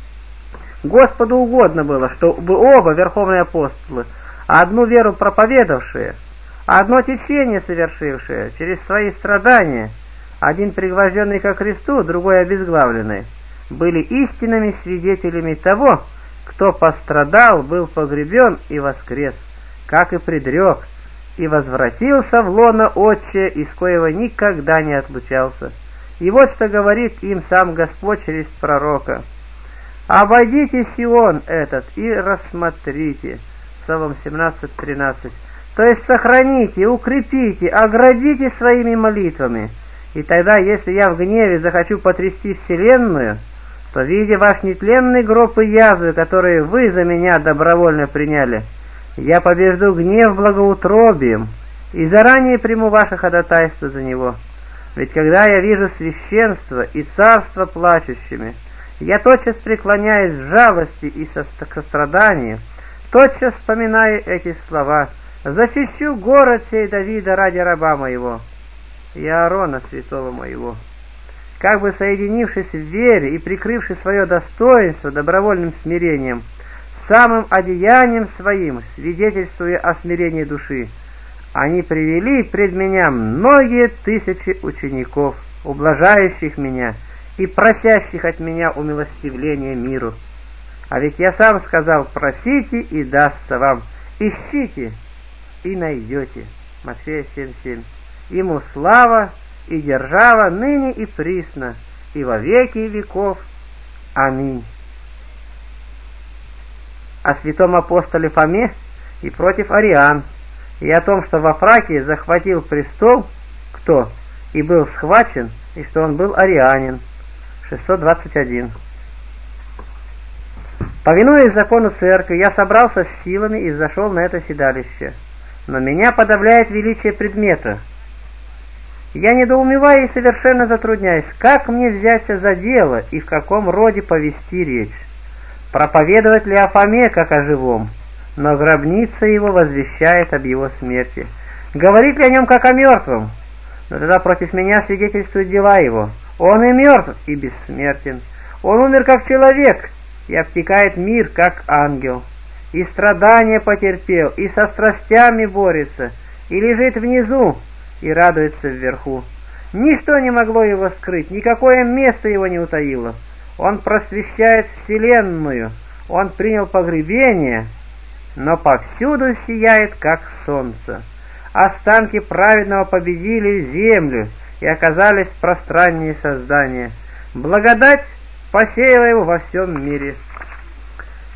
Господу угодно было, чтобы оба верховные апостолы, одну веру проповедавшие, одно течение совершившее через свои страдания, один пригвожденный ко кресту, другой обезглавленный, были истинными свидетелями того, кто пострадал, был погребен и воскрес, как и предрек, и возвратился в лоно Отче, из коего никогда не отлучался. И вот что говорит им сам Господь через пророка: «Обойдите Сион этот и рассмотрите». Псалом 17:13. То есть сохраните, укрепите, оградите своими молитвами. И тогда, если я в гневе захочу потрясти вселенную, то, видя ваш нетленный гроб и язвы, которые вы за меня добровольно приняли, я побежду гнев благоутробием и заранее приму ваше ходатайство за него. Ведь когда я вижу священство и царство плачущими, я тотчас преклоняюсь в жалости и сострадании, тотчас вспоминаю эти слова: «Защищу город сей Давида ради раба моего и Аарона святого моего». Как бы соединившись в вере и прикрывши свое достоинство добровольным смирением, самым одеянием своим, свидетельствуя о смирении души, они привели пред меня многие тысячи учеников, ублажающих меня и просящих от меня умилостивления миру. А ведь я сам сказал: просите, и дастся вам, ищите, и найдете. Матфея 7:7. Ему слава и держава ныне и присно, и во веки веков. Аминь. О святом апостоле Фоме и против ариан, и о том, что во Фракии захватил престол кто и был схвачен, и что он был арианин. 621. Повинуясь закону церкви, я собрался с силами и зашел на это седалище, но меня подавляет величие предмета. Я недоумеваю и совершенно затрудняюсь, как мне взяться за дело и в каком роде повести речь. Проповедовать ли о Фоме, как о живом, но гробница его возвещает об его смерти. Говорить ли о нем, как о мертвом, но тогда против меня свидетельствуют дела его. Он и мертв, и бессмертен. Он умер, как человек, и обтекает мир, как ангел. И страдания потерпел, и со страстями борется, и лежит внизу, и радуется вверху. Ничто не могло его скрыть, никакое место его не утаило. Он просвещает вселенную, он принял погребение, но повсюду сияет, как солнце. Останки праведного победили землю и оказались пространнее создания. Благодать посеяла его во всем мире.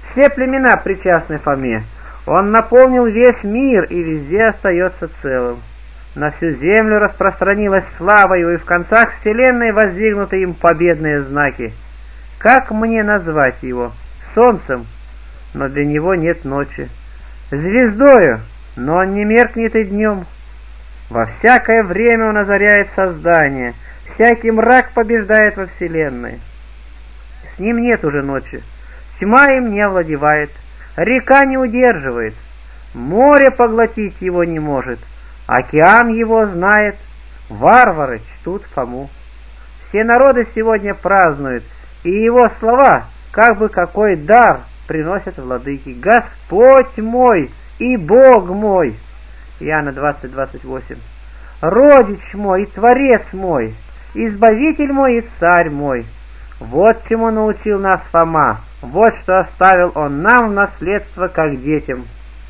Все племена причастны Фоме. Он наполнил весь мир и везде остается целым. На всю землю распространилась слава его, и в концах вселенной воздвигнуты им победные знаки. Как мне назвать его? Солнцем, но для него нет ночи. Звездою, но он не меркнет и днем. Во всякое время он озаряет создание, всякий мрак побеждает во вселенной. С ним нет уже ночи, тьма им не овладевает, река не удерживает, море поглотить его не может, океан его знает, варвары чтут Фому. Все народы сегодня празднуют, и его слова, как бы какой дар, приносят владыки. Господь мой и Бог мой. Иоанна 20:28. Родич мой и Творец мой, Избавитель мой и Царь мой. Вот чему научил нас Фома, вот что оставил он нам в наследство как детям.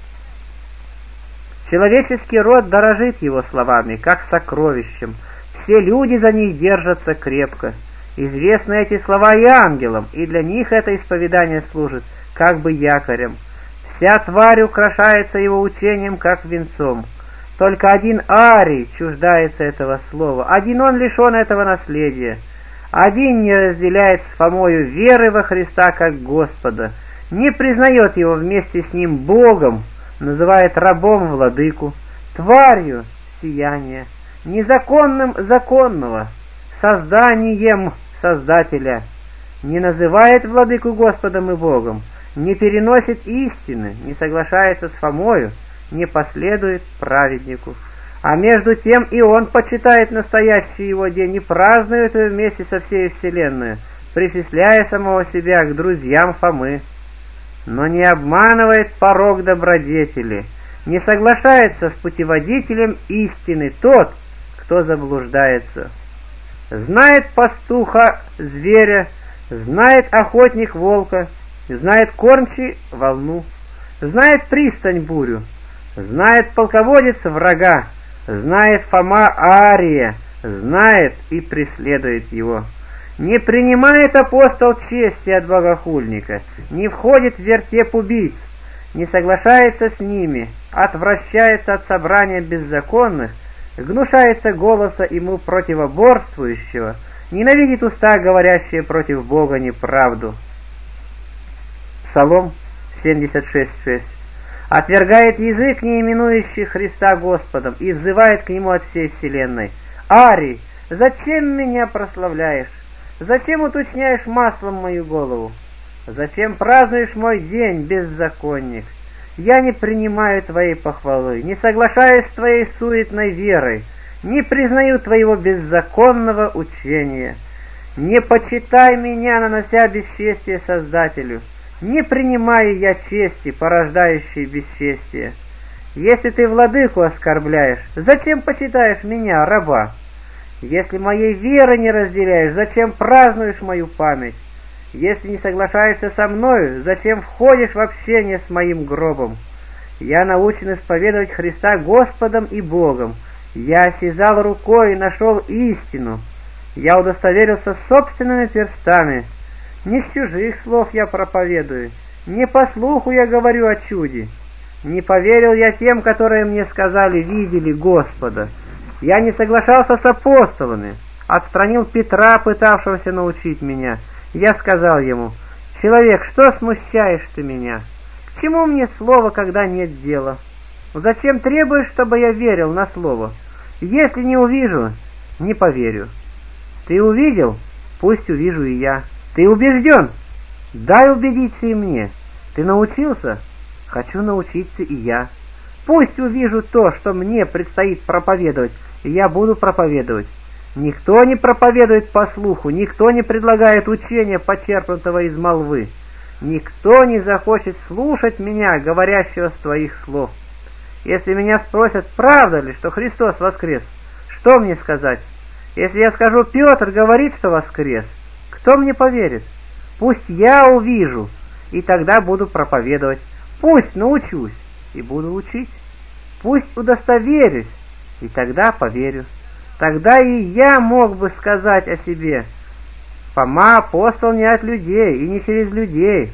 Человеческий род дорожит его словами, как сокровищем. Все люди за них держатся крепко. Известны эти слова и ангелам, и для них это исповедание служит как бы якорем. Вся тварь украшается его учением, как венцом. Только один Арий чуждается этого слова, один он лишен этого наследия. Один не разделяет с Фомою веры во Христа как Господа, не признает его вместе с ним Богом, называет рабом владыку, тварью сияния, незаконным законного, созданием Создателя, не называет владыку Господом и Богом, не переносит истины, не соглашается с Фомою, не последует праведнику. А между тем и он почитает настоящий его день и празднует его вместе со всей вселенной, причисляя самого себя к друзьям Фомы. Но не обманывает порок добродетели, не соглашается с путеводителем истины тот, кто заблуждается. Знает пастуха зверя, знает охотник волка, знает кормчий волну, знает пристань бурю, знает полководец врага, знает Фома Ария, знает и преследует его. Не принимает апостол чести от богохульника, не входит в вертеп убийц, не соглашается с ними, отвращается от собрания беззаконных, гнушается голоса ему противоборствующего, ненавидит уста, говорящие против Бога неправду. Псалом 76:6. Отвергает язык, не именующий Христа Господом, и взывает к Нему от всей вселенной. Арий, зачем меня прославляешь? Зачем уточняешь маслом мою голову? Зачем празднуешь мой день, беззаконник? Я не принимаю твоей похвалы, не соглашаюсь с твоей суетной верой, не признаю твоего беззаконного учения. Не почитай меня, нанося бесчестие Создателю. Не принимаю я чести, порождающей бесчестие. Если ты владыку оскорбляешь, зачем почитаешь меня, раба? Если моей веры не разделяешь, зачем празднуешь мою память? Если не соглашаешься со мною, зачем входишь в общение с моим гробом? Я научен исповедовать Христа Господом и Богом. Я осязал рукой и нашел истину. Я удостоверился собственными перстами. Не с чужих слов я проповедую, не по слуху я говорю о чуде. Не поверил я тем, которые мне сказали, видели Господа. Я не соглашался с апостолами, отстранил Петра, пытавшегося научить меня. Я сказал ему: «Человек, что смущаешь ты меня? К чему мне слово, когда нет дела? Зачем требуешь, чтобы я верил на слово? Если не увижу, не поверю. Ты увидел? Пусть увижу и я. Ты убежден? Дай убедиться и мне. Ты научился? Хочу научиться и я. Пусть увижу то, что мне предстоит проповедовать, и я буду проповедовать. Никто не проповедует по слуху, никто не предлагает учения, почерпнутого из молвы. Никто не захочет слушать меня, говорящего с твоих слов. Если меня спросят, правда ли, что Христос воскрес, что мне сказать? Если я скажу, Петр говорит, что воскрес, кто мне поверит? Пусть я увижу, и тогда буду проповедовать. Пусть научусь, и буду учить. Пусть удостоверюсь, и тогда поверю. Тогда и я мог бы сказать о себе: Фома апостол не от людей и не через людей.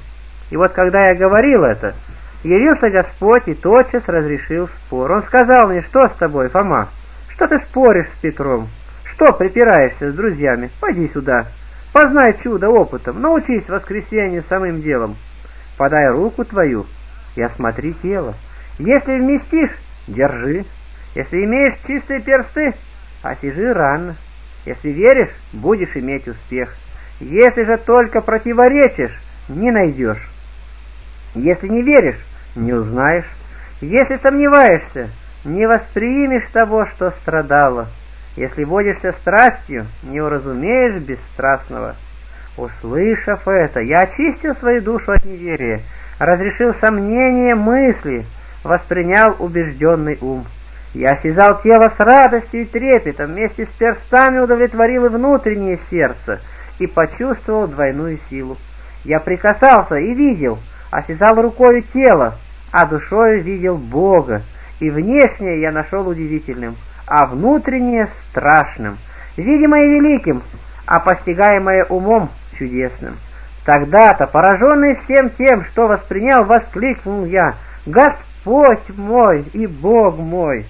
И вот когда я говорил это, явился Господь и тотчас разрешил спор. Он сказал мне: что с тобой, Фома? Что ты споришь с Петром? Что припираешься с друзьями? Пойди сюда, познай чудо опытом, научись в воскресенье самым делом. Подай руку твою и осмотри тело. Если вместишь, держи. Если имеешь чистые персты, осижи рано. Если веришь, будешь иметь успех. Если же только противоречишь, не найдешь. Если не веришь, не узнаешь. Если сомневаешься, не воспримешь того, что страдало. Если водишься страстью, не уразумеешь бесстрастного. Услышав это, я очистил свою душу от неверия, разрешил сомнения мысли, воспринял убежденный ум. Я осязал тело с радостью и трепетом, вместе с перстами удовлетворил и внутреннее сердце, и почувствовал двойную силу. Я прикасался и видел, осязал рукою тело, а душою видел Бога, и внешнее я нашел удивительным, а внутреннее страшным, видимое великим, а постигаемое умом чудесным. Тогда-то, пораженный всем тем, что воспринял, воскликнул я: «Господь мой и Бог мой!»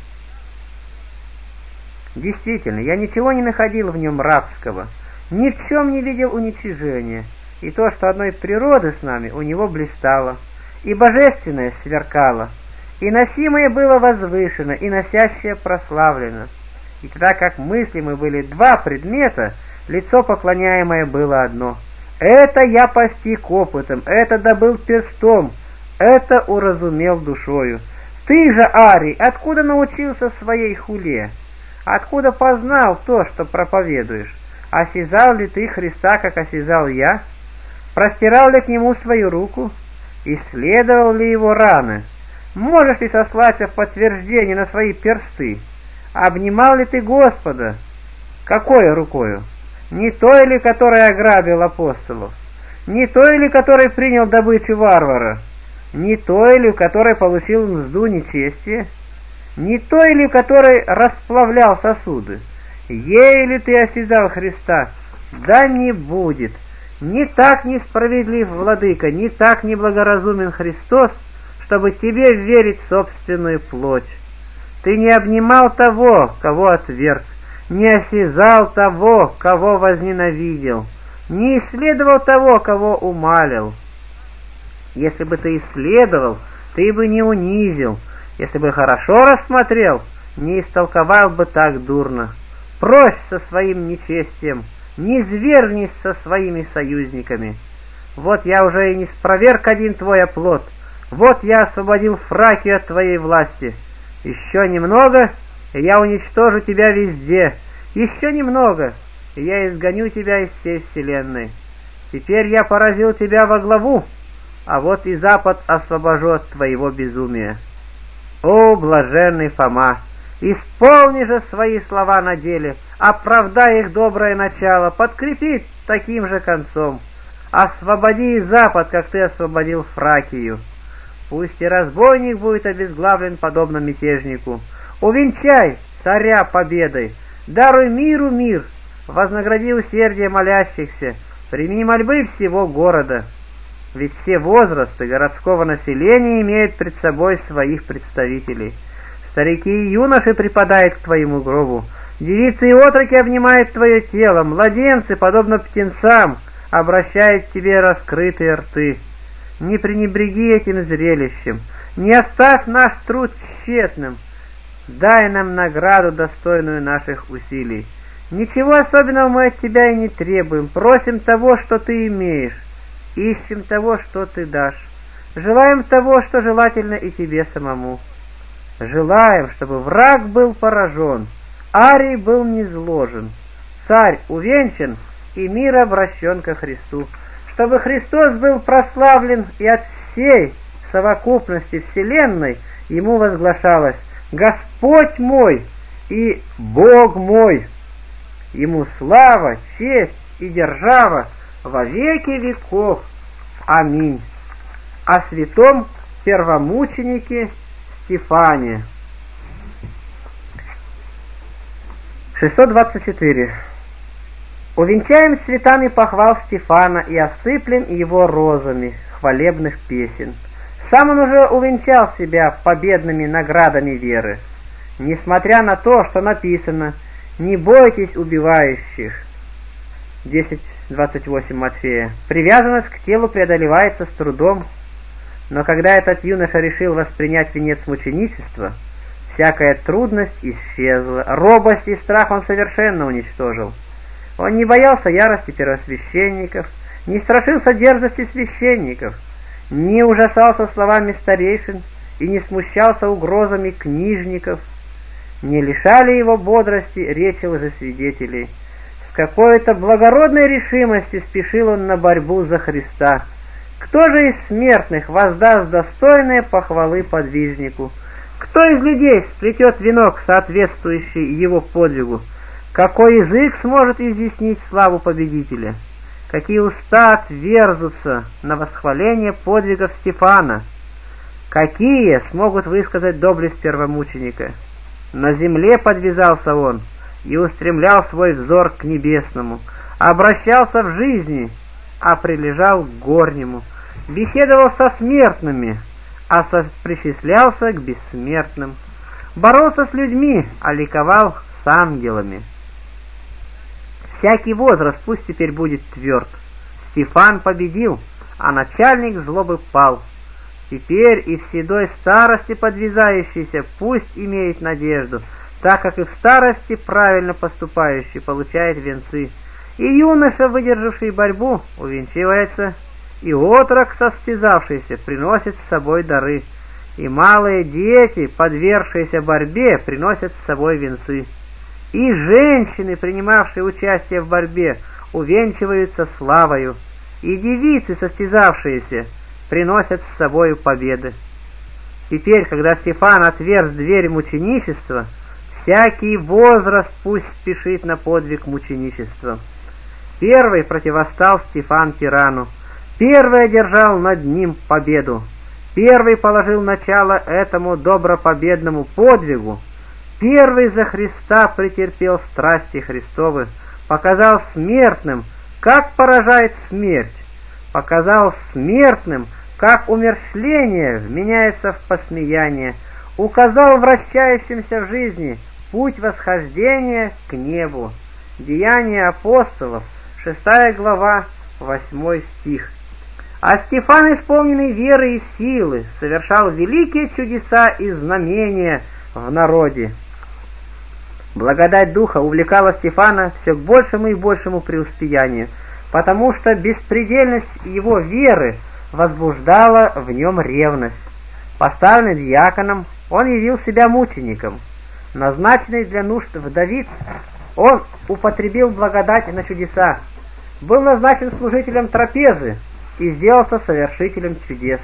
Действительно, я ничего не находил в нем рабского, ни в чем не видел уничижения, и то, что одной природы с нами, у него блистало, и божественное сверкало, и носимое было возвышено, и носящее прославлено. И тогда как мыслимы были два предмета, лицо поклоняемое было одно. Это я постиг опытом, это добыл перстом, это уразумел душою. Ты же, Арий, откуда научился своей хуле? Откуда познал то, что проповедуешь? Осязал ли ты Христа, как осязал я? Простирал ли к Нему свою руку? Исследовал ли Его раны? Можешь ли сослаться в подтверждение на свои персты? Обнимал ли ты Господа? Какой рукою? Не той ли, которой ограбил апостолов? Не той ли, который принял добычу варвара? Не той ли, который получил мзду нечестия? Не той ли, который расплавлял сосуды? Ею ли ты осязал Христа? Да не будет. Не так несправедлив, владыка, не так неблагоразумен Христос, чтобы тебе верить в собственную плоть. Ты не обнимал того, кого отверг, не осязал того, кого возненавидел, не исследовал того, кого умалил. Если бы ты исследовал, ты бы не унизил. Если бы хорошо рассмотрел, не истолковал бы так дурно. Прочь со своим нечестием, не звернись со своими союзниками. Вот я уже и не спроверг один твой оплот, вот я освободил Фракию от твоей власти. Еще немного, и я уничтожу тебя везде. Еще немного, и я изгоню тебя из всей вселенной. Теперь я поразил тебя во главу, а вот и Запад освобожу от твоего безумия. О, блаженный Фома! Исполни же свои слова на деле, оправдай их доброе начало, подкрепи таким же концом. Освободи и Запад, как ты освободил Фракию. Пусть и разбойник будет обезглавлен подобно мятежнику. Увенчай царя победой, даруй миру мир, вознагради усердие молящихся, прими мольбы всего города. Ведь все возрасты городского населения имеют пред собой своих представителей. Старики и юноши припадают к твоему гробу, девицы и отроки обнимают твое тело, младенцы, подобно птенцам, обращают к тебе раскрытые рты. Не пренебреги этим зрелищем, не оставь наш труд тщетным, дай нам награду, достойную наших усилий. Ничего особенного мы от тебя и не требуем, просим того, что ты имеешь, ищем того, что ты дашь, желаем того, что желательно и тебе самому. Желаем, чтобы враг был поражен, Арий был низложен, царь увенчан и мир обращен ко Христу, чтобы Христос был прославлен и от всей совокупности вселенной ему возглашалось: «Господь мой и Бог мой». Ему слава, честь и держава во веки веков. Аминь. О святом первомученике Стефане. 624. Увенчаем цветами похвал Стефана и осыплем его розами. хвалебных песен. Сам он уже увенчал себя победными наградами веры, несмотря на то, что написано «Не бойтесь убивающих». 10:28 Матфея. Привязанность к телу преодолевается с трудом, но когда этот юноша решил воспринять венец мученичества, всякая трудность исчезла, робость и страх он совершенно уничтожил. Он не боялся ярости первосвященников, не страшился дерзости священников, не ужасался словами старейшин и не смущался угрозами книжников. Не лишали его бодрости речи лжесвидетелей. С какой-то благородной решимостью спешил он на борьбу за Христа. Кто же из смертных воздаст достойные похвалы подвижнику? Кто из людей сплетет венок, соответствующий его подвигу? Какой язык сможет изъяснить славу победителя? Какие уста отверзутся на восхваление подвигов Стефана? Какие смогут высказать доблесть первомученика? На земле подвязался он и устремлял свой взор к небесному, обращался в жизни, а прилежал к горнему, беседовал со смертными, а причислялся к бессмертным, боролся с людьми, а ликовал с ангелами. Всякий возраст пусть теперь будет тверд. Стефан победил, а начальник злобы пал. Теперь и в седой старости подвязающийся пусть имеет надежду, так как и в старости правильно поступающий получает венцы. И юноша, выдержавший борьбу, увенчивается, и отрок, состязавшийся, приносит с собой дары, и малые дети, подвергшиеся борьбе, приносят с собой венцы. И женщины, принимавшие участие в борьбе, увенчиваются славою, и девицы, состязавшиеся, приносят с собою победы. Теперь, когда Стефан отверз дверь мученичества, всякий возраст пусть спешит на подвиг мученичества. Первый противостал Стефан тирану, первый одержал над ним победу, первый положил начало этому добропобедному подвигу, первый за Христа претерпел страсти Христовы, показал смертным, как поражает смерть, показал смертным, как умерщвление вменяется в посмеяние, указал вращающимся в жизни путь восхождения к небу. Деяния апостолов, 6 глава, 8 стих. А Стефан, исполненный веры и силы, совершал великие чудеса и знамения в народе. Благодать Духа увлекала Стефана все к большему и большему преуспеянию, потому что беспредельность его веры возбуждала в нем ревность. Поставленный диаконом, он явил себя мучеником. Назначенный для нужд вдовиц, он употребил благодать на чудеса, был назначен служителем трапезы и сделался совершителем чудес.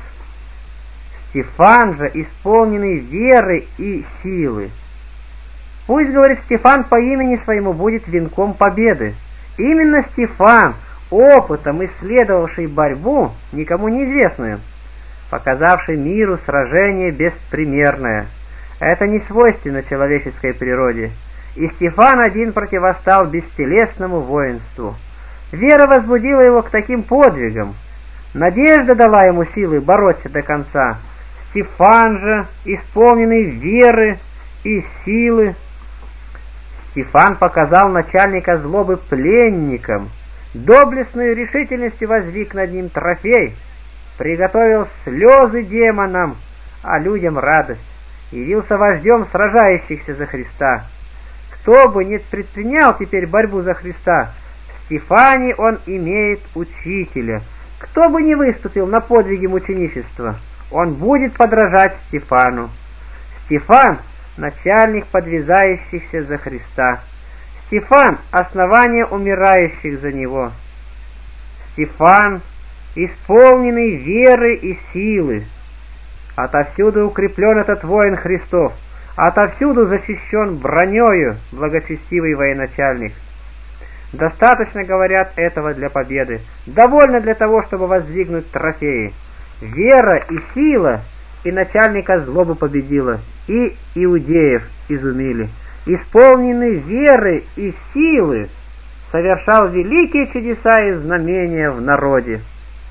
Стефан же, исполненный веры и силы. Пусть, говорит Стефан, по имени своему будет венком победы. Именно Стефан, опытом исследовавший борьбу, никому неизвестную, показавший миру сражение беспримерное. Это не свойственно человеческой природе. И Стефан один противостал бестелесному воинству. Вера возбудила его к таким подвигам. Надежда дала ему силы бороться до конца. Стефан же, исполненный веры и силы, Стефан показал начальника злобы пленникам, доблестной решительностью воздвиг над ним трофей, приготовил слезы демонам, а людям радость, явился вождем сражающихся за Христа. Кто бы ни предпринял теперь борьбу за Христа, в Стефане он имеет учителя. Кто бы ни выступил на подвиге мученичества, он будет подражать Стефану. Стефан — начальник подвязающихся за Христа. Стефан — основание умирающих за него. Стефан — исполненный веры и силы. Отовсюду укреплен этот воин Христов, отовсюду защищен бронею благочестивый военачальник. Достаточно, говорят, этого для победы. Довольно для того, чтобы воздвигнуть трофеи. Вера и сила, и начальника злобы победила, и иудеев изумили. Исполненный веры и силы, совершал великие чудеса и знамения в народе.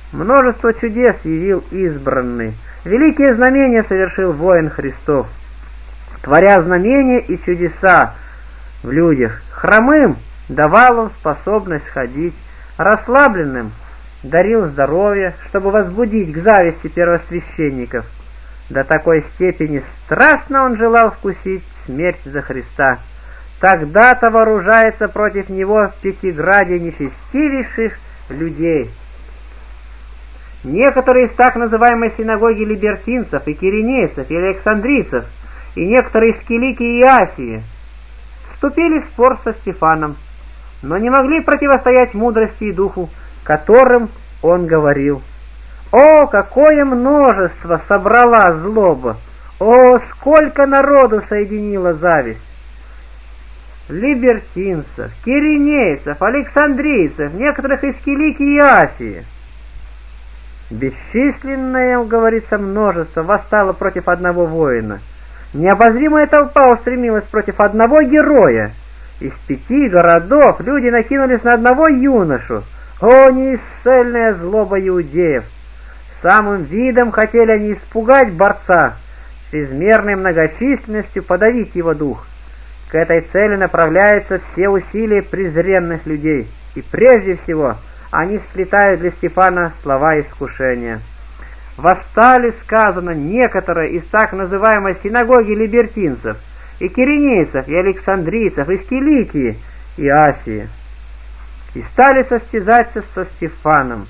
Множество чудес явил избранный, великие знамения совершил воин Христов, творя знамения и чудеса в людях. Хромым давал он способность ходить, расслабленным дарил здоровье, чтобы возбудить к зависти первосвященников. До такой степени страстно он желал вкусить смерть за Христа. Тогда-то вооружается против него в Пятиграде нечестивейших людей. Некоторые из так называемой синагоги либертинцев и киринейцев и александрийцев, и некоторые из Киликии и Асии вступили в спор со Стефаном, но не могли противостоять мудрости и духу, которым он говорил. О, какое множество собрала злоба! О, сколько народу соединила зависть! Либертинцев, киринейцев, александрийцев, некоторых из Киликии и Асии. Бесчисленное, говорится, множество восстало против одного воина. Необозримая толпа устремилась против одного героя. Из 5 городов люди накинулись на одного юношу. О, неисцельная злоба иудеев! Самым видом хотели они испугать борца, чрезмерной многочисленностью подавить его дух. К этой цели направляются все усилия презренных людей, и прежде всего они сплетают для Стефана слова искушения. Восстали, сказано, некоторые из так называемой синагоги либертинцев, и киринейцев, и александрийцев, из Киликии и Асии, и стали состязаться со Стефаном.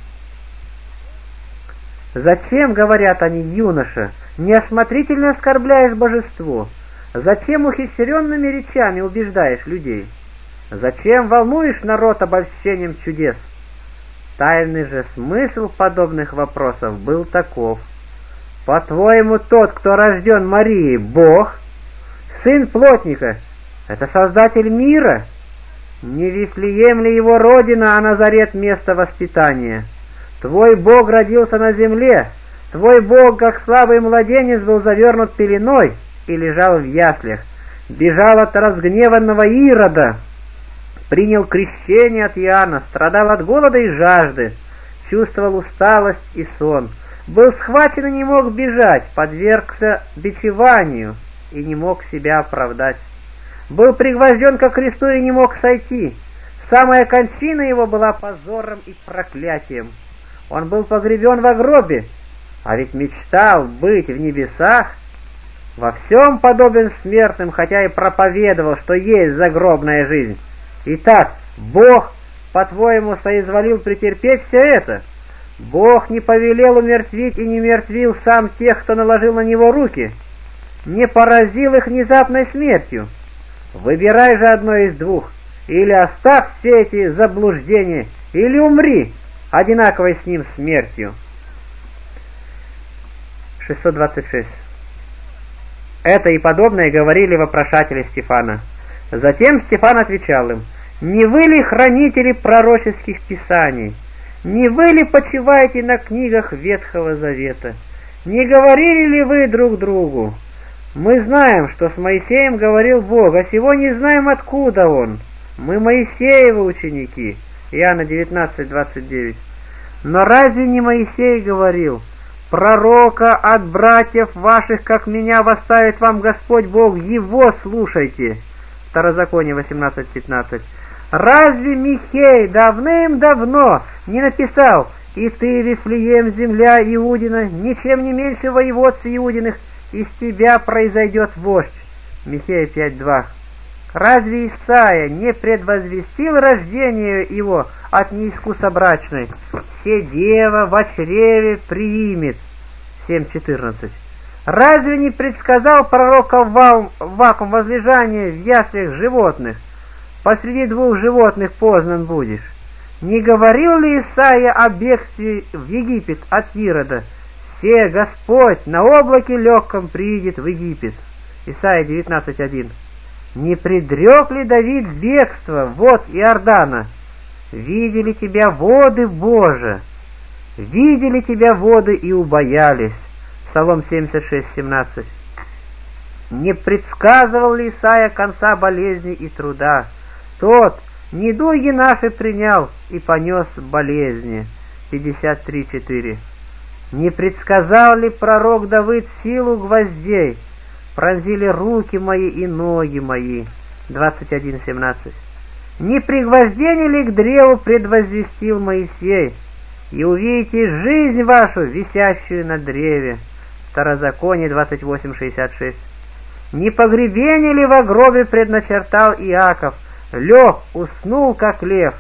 Зачем, говорят они, юноша, неосмотрительно оскорбляешь божество? Зачем ухищренными речами убеждаешь людей? Зачем волнуешь народ обольщением чудес? Тайный же смысл подобных вопросов был таков. По-твоему, тот, кто рожден Марией, Бог? Сын плотника — это Создатель мира? Не Вифлеем ли его родина, а Назарет — место воспитания? Твой Бог родился на земле, твой Бог, как слабый младенец, был завернут пеленой и лежал в яслях, бежал от разгневанного Ирода, принял крещение от Иоанна, страдал от голода и жажды, чувствовал усталость и сон, был схвачен и не мог бежать, подвергся бичеванию и не мог себя оправдать, был пригвожден ко кресту и не мог сойти, самая кончина его была позором и проклятием. Он был погребен во гробе, а ведь мечтал быть в небесах. Во всем подобен смертным, хотя и проповедовал, что есть загробная жизнь. Итак, Бог, по-твоему, соизволил претерпеть все это? Бог не повелел умертвить и не мертвил сам тех, кто наложил на него руки, не поразил их внезапной смертью. Выбирай же одно из двух: или оставь все эти заблуждения, или умри одинаковой с ним смертью. 626. Это и подобное говорили вопрошатели Стефана. Затем Стефан отвечал им: «Не вы ли хранители пророческих писаний? Не вы ли почиваете на книгах Ветхого Завета? Не говорили ли вы друг другу: мы знаем, что с Моисеем говорил Бог, а сего не знаем, откуда он? Мы Моисеевы ученики». Иоанна 19:29. Но разве не Моисей говорил: «Пророка от братьев ваших, как меня, восставит вам Господь Бог, его слушайте»? Второзаконие 18:15. Разве Михей давным-давно не написал: «И ты, Вифлеем, земля Иудина, ничем не меньше воеводств Иудиных, из тебя произойдет вождь»? Михея 5:2. Разве Исаия не предвозвестил рождение его от неискусобрачной? «Се дева во чреве приимет» 7:14. Разве не предсказал пророк Аввакум возлежание в яслях животных? «Посреди 2 животных познан будешь». Не говорил ли Исаия о бегстве в Египет от Ирода? «Се Господь на облаке легком приидет в Египет» Исаия 19:1. Не предрек ли Давид бегство вод Иордана? «Видели тебя воды, Боже, видели тебя воды и убоялись» Псалом 76:17. Не предсказывал ли Исаия конца болезни и труда? Тот недуги наши принял и понес болезни. 53:4. Не предсказал ли пророк Давид силу гвоздей? Пронзили руки мои и ноги мои. 21:17. Не пригвоздение ли к древу предвозвестил Моисей? И увидите жизнь вашу, висящую на древе. Второзаконие 28:66. Не погребение ли во гробе предначертал Иаков? Лег, уснул, как лев.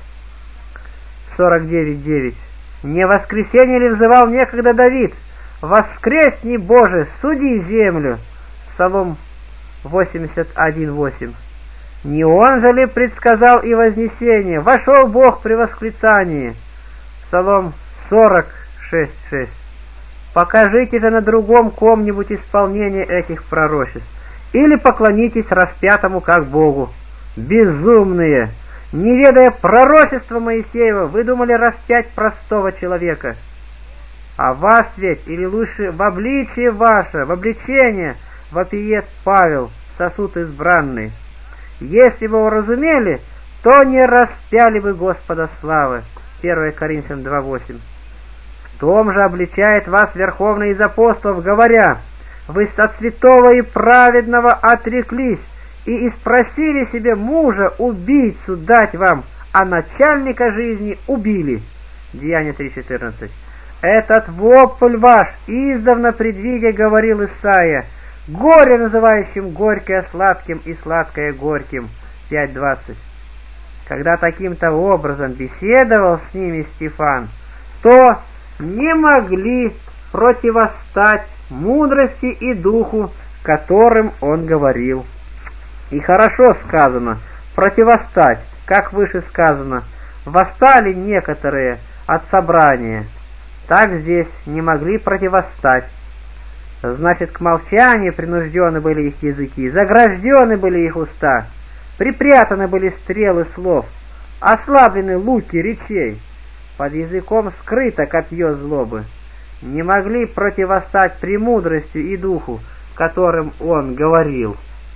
49:9. Не воскресенье ли взывал некогда Давид? Воскресни, Боже, суди землю. Псалом 81:8. Не он же ли предсказал и вознесение? Вошел Бог при восклицании. Псалом 46:6. Покажите же на другом ком-нибудь исполнение этих пророчеств, или поклонитесь распятому как Богу. Безумные! Не ведая пророчества Моисеева, вы думали распять простого человека. А вас ведь, или лучше в обличие ваше, в обличение, вопиет Павел, сосуд избранный. Если бы уразумели, то не распяли бы Господа славы. 1 Коринфянам 2:8. В том же обличает вас Верховный из апостолов, говоря: вы от святого и праведного отреклись, и испросили себе мужа, убийцу дать вам, а начальника жизни убили. Деяния 3:14. Этот вопль ваш издавна предвидя говорил Исаия, горе называющим горькое сладким и сладкое горьким. 5:20. Когда таким-то образом беседовал с ними Стефан, то не могли противостать мудрости и духу, которым он говорил. И хорошо сказано «противостать», как выше сказано, «восстали некоторые от собрания». Так здесь не могли противостать. Значит, к молчанию принуждены были их языки, заграждены были их уста, припрятаны были стрелы слов, ослаблены луки речей, под языком скрыто копье злобы. Не могли противостать премудрости и духу, которым он говорил.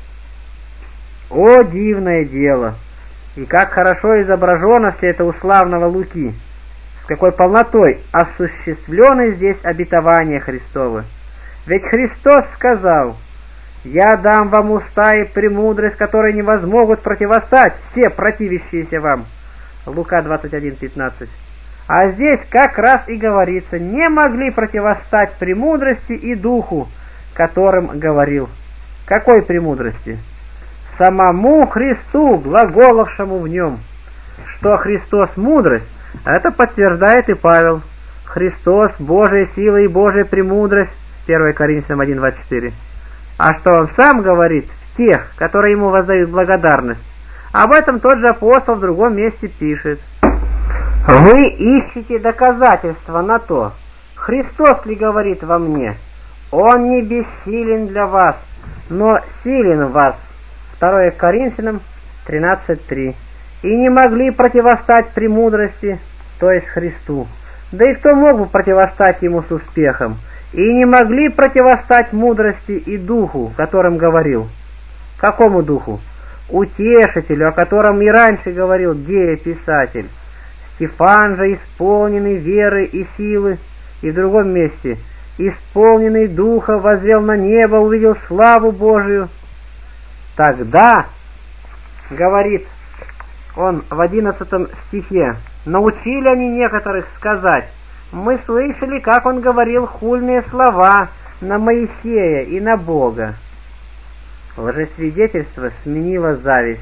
О, дивное дело! И как хорошо изображено все это у славного Луки! С какой полнотой осуществлены здесь обетования Христовы! Ведь Христос сказал: «Я дам вам уста и премудрость, которые не возмогут противостать все противящиеся вам». Лука 21:15. А здесь как раз и говорится: не могли противостать премудрости и духу, которым говорил. Какой премудрости? Самому Христу, глаголовшему в нем. Что Христос мудрость, это подтверждает и Павел. Христос Божия сила и Божия премудрость. 1 Коринфянам 1:24. А что он сам говорит в тех, которые ему воздают благодарность? Об этом тот же апостол в другом месте пишет: «Вы ищете доказательства на то, Христос ли говорит во мне? Он не бессилен для вас, но силен в вас». 2 Коринфянам 13:3. И не могли противостать премудрости, то есть Христу. Да и кто мог бы противостать ему с успехом? И не могли противостать мудрости и духу, которым говорил. Какому духу? Утешителю, о котором и раньше говорил Дея-писатель. Стефан же, исполненный веры и силы, и в другом месте, исполненный духа, воззрел на небо, увидел славу Божию. Тогда, говорит он в 11 стихе, научили они некоторых сказать: мы слышали, как он говорил хульные слова на Моисея и на Бога. Лжесвидетельство сменило зависть.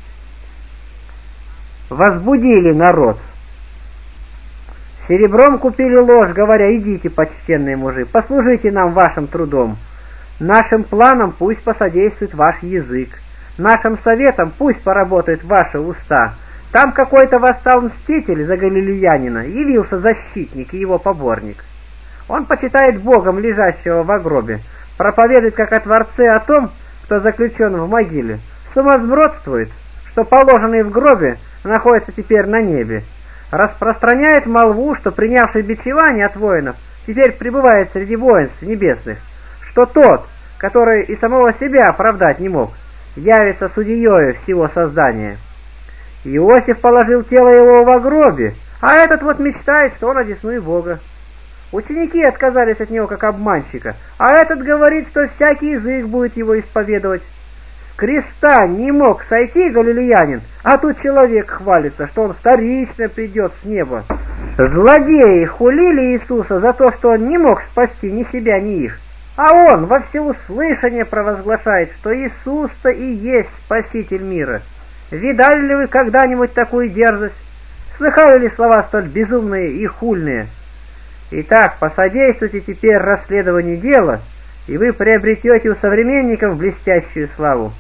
Возбудили народ. Серебром купили ложь, говоря: идите, почтенные мужи, послужите нам вашим трудом. Нашим планам пусть посодействует ваш язык. Нашим советам пусть поработают ваши уста. Там какой-то восстал мститель за галилеянина, явился защитник и его поборник. Он почитает Богом лежащего в гробе, проповедует как о Творце о том, кто заключен в могиле, сумасбродствует, что положенный в гробе находится теперь на небе, распространяет молву, что принявший бичевание от воинов теперь пребывает среди воинств небесных, что тот, который и самого себя оправдать не мог, явится судьею всего создания. Иосиф положил тело его во гробе, а этот вот мечтает, что он одесную Бога. Ученики отказались от него как обманщика, а этот говорит, что всякий язык будет его исповедовать. С креста не мог сойти галилеянин, а тут человек хвалится, что он вторично придет с неба. Злодеи хулили Иисуса за то, что он не мог спасти ни себя, ни их. А он во всеуслышание провозглашает, что Иисус-то и есть Спаситель мира. Видали ли вы когда-нибудь такую дерзость? Слыхали ли слова столь безумные и хульные? Итак, посодействуйте теперь расследованию дела, и вы приобретете у современников блестящую славу.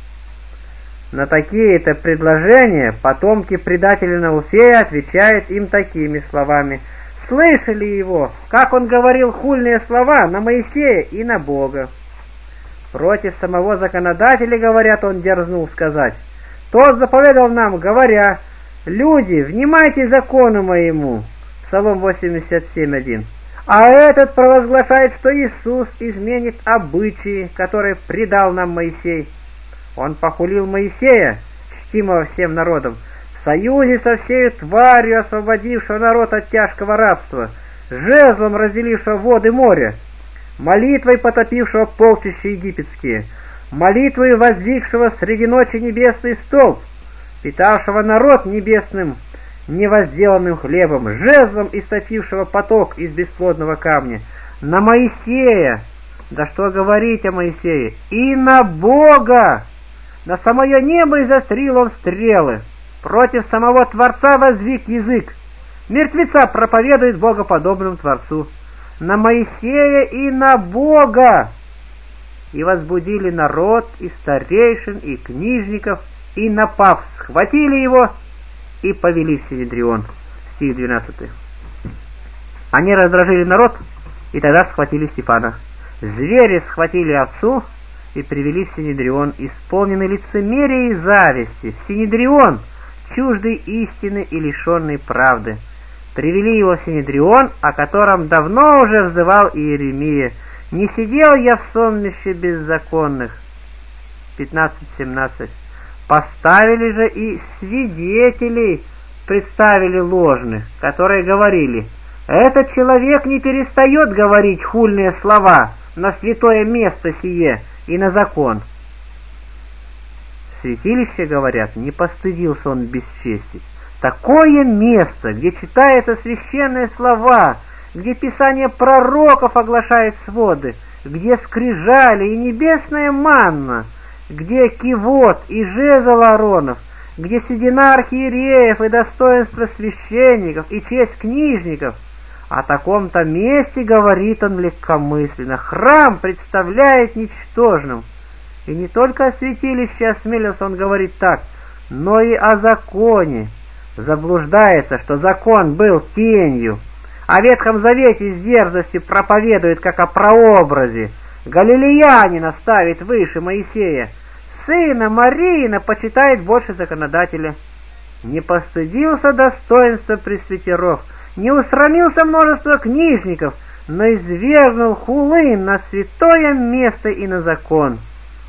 На такие-то предложения потомки предателя Науфея отвечают им такими словами: слышали его, как он говорил хульные слова на Моисея и на Бога. Против самого законодателя, говорят, он дерзнул сказать: тот заповедал нам, говоря: люди, внимайте закону моему. Псалом 87:1. А этот провозглашает, что Иисус изменит обычаи, которые предал нам Моисей. Он похулил Моисея, чтимого всем народом, в союзе со всею тварью, освободившего народ от тяжкого рабства, жезлом разделившего воды моря, молитвой потопившего полчища египетские, молитвой воздвигшего среди ночи небесный столб, питавшего народ небесным невозделанным хлебом, жезлом истопившего поток из бесплодного камня, на Моисея, да что говорить о Моисее, и на Бога, на самое небо изострил он стрелы, против самого Творца воздвиг язык, мертвеца проповедует богоподобным Творцу, на Моисея и на Бога, и возбудили народ, и старейшин, и книжников, и напав, схватили его и повели в Синедрион. Стих 12. Они раздражили народ, и тогда схватили Стефана. Звери схватили овцу и привели в Синедрион, исполненный лицемерия и зависти. В Синедрион, чуждый истины и лишенный правды. Привели его в Синедрион, о котором давно уже взывал Иеремия: «Не сидел я в сонмище беззаконных». 15:17. Поставили же и свидетелей, представили ложных, которые говорили: «Этот человек не перестает говорить хульные слова на святое место сие и на закон». В святилище, говорят, не постыдился он бесчестить. Такое место, где читаются священные слова, где писание пророков оглашает своды, где скрижали и небесная манна, где кивот и жезл Ааронов, где седина архиереев и достоинство священников и честь книжников. О таком-то месте говорит он легкомысленно, храм представляет ничтожным. И не только о святилище осмелился он говорить так, но и о законе. Заблуждается, что закон был тенью. О Ветхом Завете с дерзостью проповедует, как о прообразе. Галилеянина ставит выше Моисея, сына Марина почитает больше законодателя. Не постыдился достоинства пресвитеров, не усрамился множество книжников, но извергнул хулы на святое место и на закон.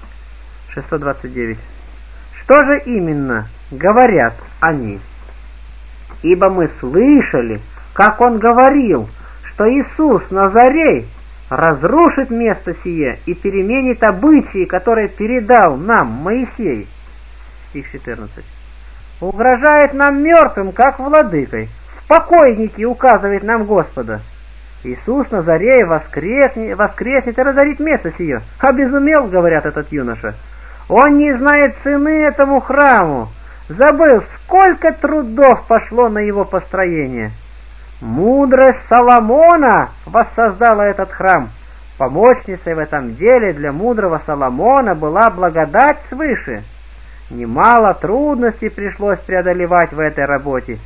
629. Что же именно говорят они? Ибо мы слышали, как он говорил, что Иисус Назарей разрушит место сие и переменит обычаи, которые передал нам Моисей. Стих 14. Угрожает нам мертвым, как владыкой, в покойнике указывает нам Господа. Иисус Назарей воскреснет и разорит место сие. Обезумел, говорят, этот юноша. Он не знает цены этому храму, забыл, сколько трудов пошло на его построение. Мудрость Соломона воссоздала этот храм. Помощницей в этом деле для мудрого Соломона была благодать свыше. Немало трудностей пришлось преодолевать в этой работе.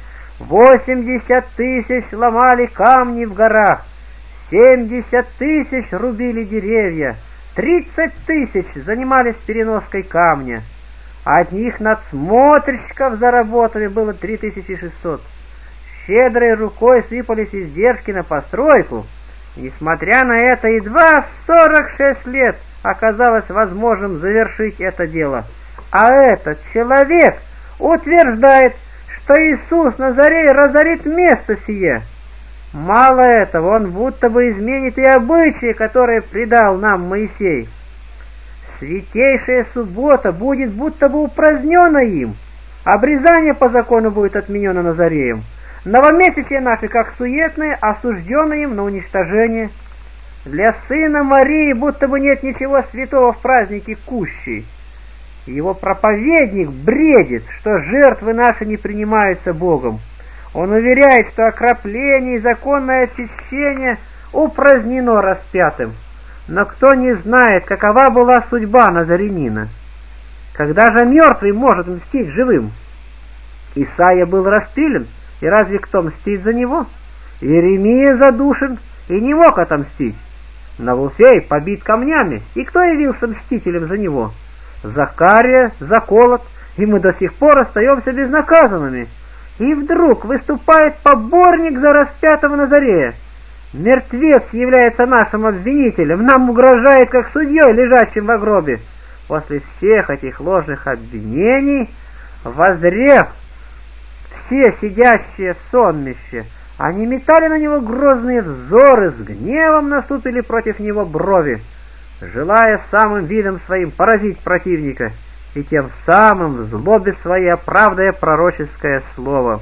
80 тысяч ломали камни в горах, 70 тысяч рубили деревья, 30 тысяч занимались переноской камня. Одних надсмотрщиков за работами было 3600. Щедрой рукой сыпались издержки на постройку. Несмотря на это, едва в 46 лет оказалось возможным завершить это дело. А этот человек утверждает, что Иисус Назарей разорит место сие. Мало этого, он будто бы изменит и обычаи, которые предал нам Моисей. Святейшая суббота будет будто бы упразднена им, обрезание по закону будет отменено Назареем. Новомесячие наши, как суетные, осуждены им на уничтожение. Для сына Марии будто бы нет ничего святого в празднике Кущи. Его проповедник бредит, что жертвы наши не принимаются Богом. Он уверяет, что окропление и законное очищение упразднено распятым. Но кто не знает, какова была судьба Назарянина? Когда же мертвый может мстить живым? Исаия был распилен, и разве кто мстит за него? Иеремия задушен и не мог отомстить. Навуфей побит камнями, и кто явился мстителем за него? Захария заколот, и мы до сих пор остаемся безнаказанными. И вдруг выступает поборник за распятого Назарея. Мертвец является нашим обвинителем, нам угрожает как судьей, лежащим в гробе. После всех этих ложных обвинений, воззрев все сидящие в сонмище, они метали на него грозные взоры, с гневом наступили против него брови, желая самым видом своим поразить противника, и тем самым в злобе своей оправдая пророческое слово.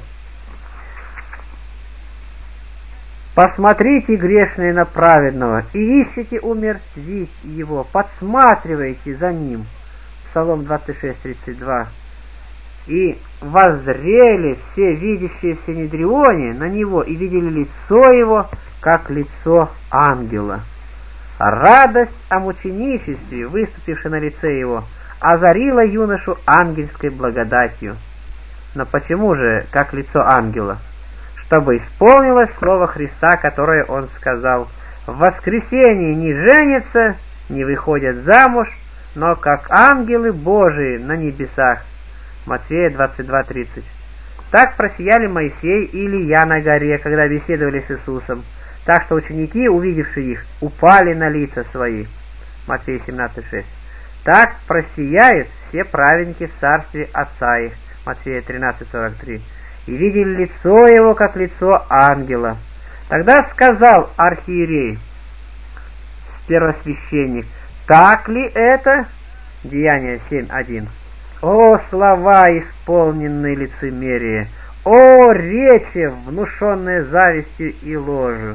«Посмотрите, грешные, на праведного, и ищите умертвить его, подсматривайте за ним». Псалом 26:32. «И воззрели все видящие в Синедрионе на него, и видели лицо его, как лицо ангела». Радость о мученичестве, выступившей на лице его, озарила юношу ангельской благодатью. Но почему же как лицо ангела? Чтобы исполнилось слово Христа, которое он сказал: «В воскресенье не женятся, не выходят замуж, но как ангелы Божии на небесах». Матфея 22:30. Так просияли Моисей и Илия на горе, когда беседовали с Иисусом, так что ученики, увидевшие их, упали на лица свои. Матфея 17:6. Так просияют все праведники в царстве Отца их. Матфея 13:43. И видели лицо его, как лицо ангела. Тогда сказал архиерей, первосвященник: «Так ли это?» Деяния 7:1. О, слова, исполненные лицемерия! О, речи, внушенные завистью и ложью!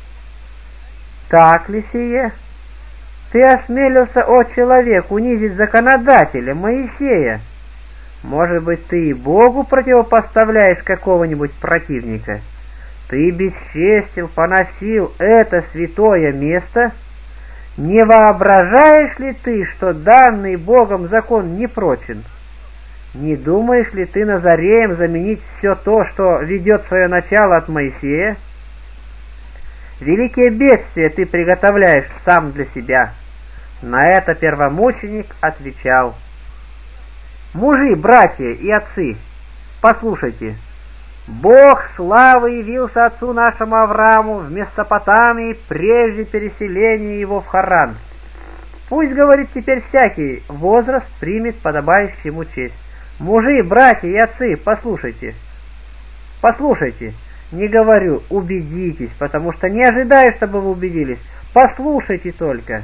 Так ли сие? Ты осмелился, о человек, унизить законодателя Моисея? Может быть, ты и Богу противопоставляешь какого-нибудь противника? Ты бесчестил, поносил это святое место? Не воображаешь ли ты, что данный Богом закон не прочен? Не думаешь ли ты Назареем заменить все то, что ведет свое начало от Моисея? Великие бедствия ты приготовляешь сам для себя. На это первомученик отвечал: «Мужи, братья и отцы, послушайте, Бог славы явился отцу нашему Аврааму в Месопотамии прежде переселения его в Харан. Пусть, говорит, теперь всякий возраст примет подобающую ему честь. Мужи, братья и отцы, послушайте, послушайте, не говорю, убедитесь, потому что не ожидаю, чтобы вы убедились, послушайте только.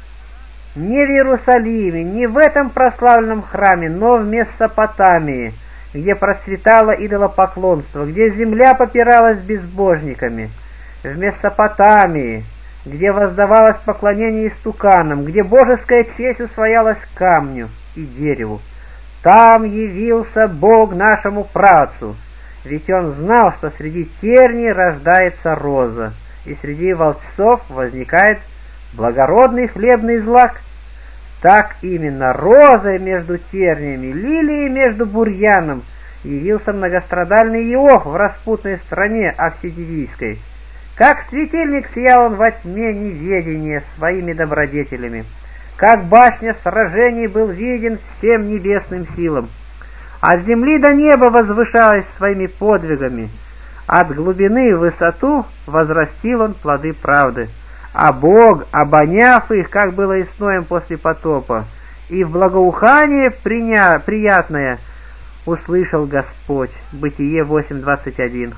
Не в Иерусалиме, не в этом прославленном храме, но в Месопотамии, где процветало идолопоклонство, где земля попиралась безбожниками, в Месопотамии, где воздавалось поклонение истуканам, где божеская честь усвоялась камню и дереву. Там явился Бог нашему праотцу, ведь он знал, что среди терний рождается роза, и среди волчцов возникает благородный хлебный злак. Так именно розой между терниями, лилией между бурьяном явился многострадальный Иов в распутной стране Авсидивийской. Как светильник сиял он во тьме неведения своими добродетелями, как башня сражений был виден всем небесным силам. От земли до неба возвышалась своими подвигами, от глубины в высоту возрастил он плоды правды. А Бог, обоняв их, как было и с Ноем после потопа, и в благоухание приятное услышал Господь, Бытие 8:21,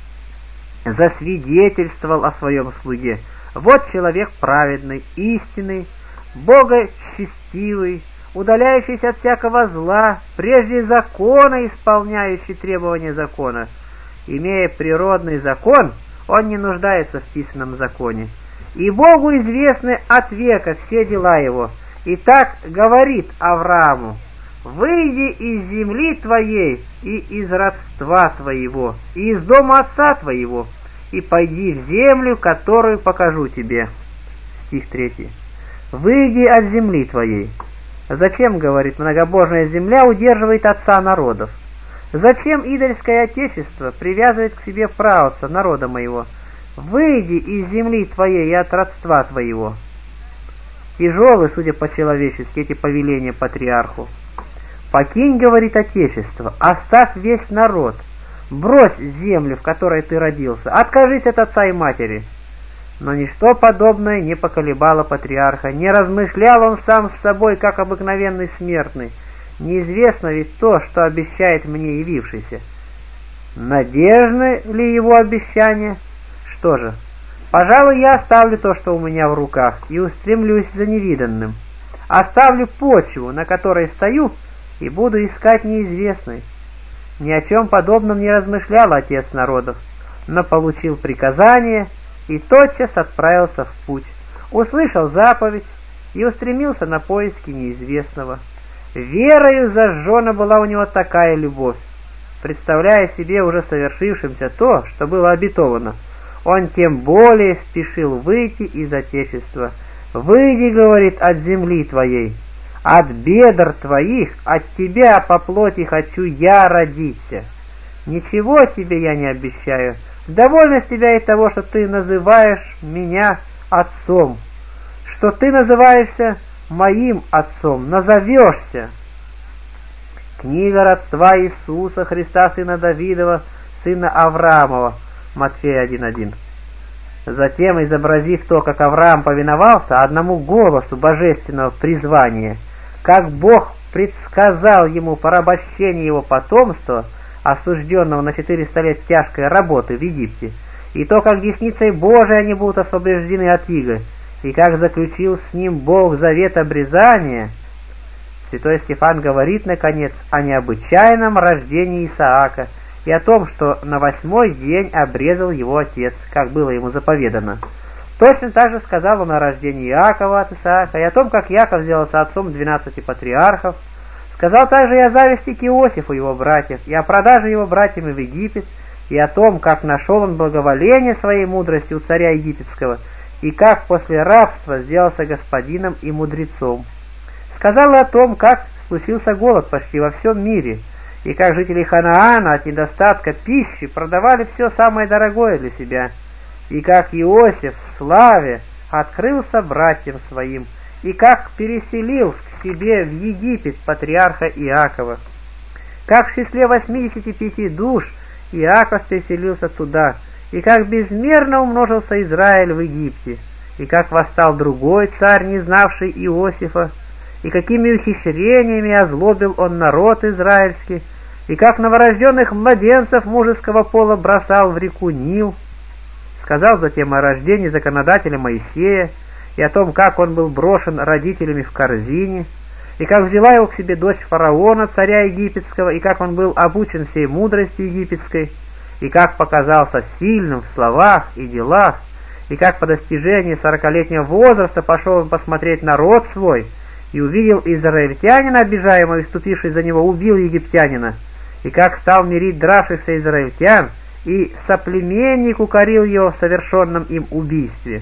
засвидетельствовал о своем слуге: вот человек праведный, истинный, богочестивый, удаляющийся от всякого зла, прежде закона исполняющий требования закона. Имея природный закон, он не нуждается в писанном законе. И Богу известны от века все дела его. И так говорит Аврааму: «Выйди из земли твоей и из родства твоего, и из дома отца твоего, и пойди в землю, которую покажу тебе». Стих 3. «Выйди от земли твоей». Зачем, говорит, многобожная земля удерживает отца народов? Зачем идольское отечество привязывает к себе праотца народа моего? «Выйди из земли твоей и от родства твоего». Тяжелы, судя по-человечески, эти повеления патриарху. «Покинь, — говорит, — отечество, оставь весь народ, брось землю, в которой ты родился, откажись от отца и матери». Но ничто подобное не поколебало патриарха, не размышлял он сам с собой, как обыкновенный смертный. Неизвестно ведь то, что обещает мне явившийся. Надежны ли его обещания? Что же, пожалуй, я оставлю то, что у меня в руках, и устремлюсь за невиданным. Оставлю почву, на которой стою, и буду искать неизвестной. Ни о чем подобном не размышлял отец народов, но получил приказание и тотчас отправился в путь, услышал заповедь и устремился на поиски неизвестного. Верою зажжена была у него такая любовь. Представляя себе уже совершившимся то, что было обетовано, он тем более спешил выйти из отечества. «Выйди, — говорит, — от земли твоей, от бедр твоих, от тебя по плоти хочу я родиться. Ничего тебе я не обещаю. Довольно с тебя и того, что ты называешь меня отцом, что ты называешься моим отцом, назовешься». Книга родства Иисуса Христа, сына Давидова, сына Авраамова, Матфея 1:1. Затем, изобразив то, как Авраам повиновался одному голосу божественного призвания, как Бог предсказал ему порабощение его потомства, осужденного на 400 лет тяжкой работы в Египте, и то, как десницей Божией они будут освобождены от иго, и как заключил с ним Бог завет обрезания, святой Стефан говорит, наконец, о необычайном рождении Исаака и о том, что на 8-й день обрезал его отец, как было ему заповедано. Точно так же сказал он о рождении Иакова от Исаака и о том, как Иаков сделался отцом 12 патриархов. Сказал также и о зависти к Иосифу его братьев, и о продаже его братьями в Египет, и о том, как нашел он благоволение своей мудрости у царя египетского, и как после рабства сделался господином и мудрецом. Сказал и о том, как случился голод почти во всем мире, и как жители Ханаана от недостатка пищи продавали все самое дорогое для себя, и как Иосиф в славе открылся братьям своим, и как переселил к себе в Египет патриарха Иакова, как в числе 85 душ Иаков переселился туда, и как безмерно умножился Израиль в Египте, и как восстал другой царь, не знавший Иосифа, и какими ухищрениями озлобил он народ израильский, и как новорожденных младенцев мужеского пола бросал в реку Нил. Сказал затем о рождении законодателя Моисея, и о том, как он был брошен родителями в корзине, и как взяла его к себе дочь фараона, царя египетского, и как он был обучен всей мудрости египетской, и как показался сильным в словах и делах, и как по достижении 40-летнего возраста пошел он посмотреть народ свой, и увидел израильтянина, обижаемого, и вступивший за него убил египтянина, и как стал мирить дравшихся израильтян, и соплеменник укорил его в совершенном им убийстве.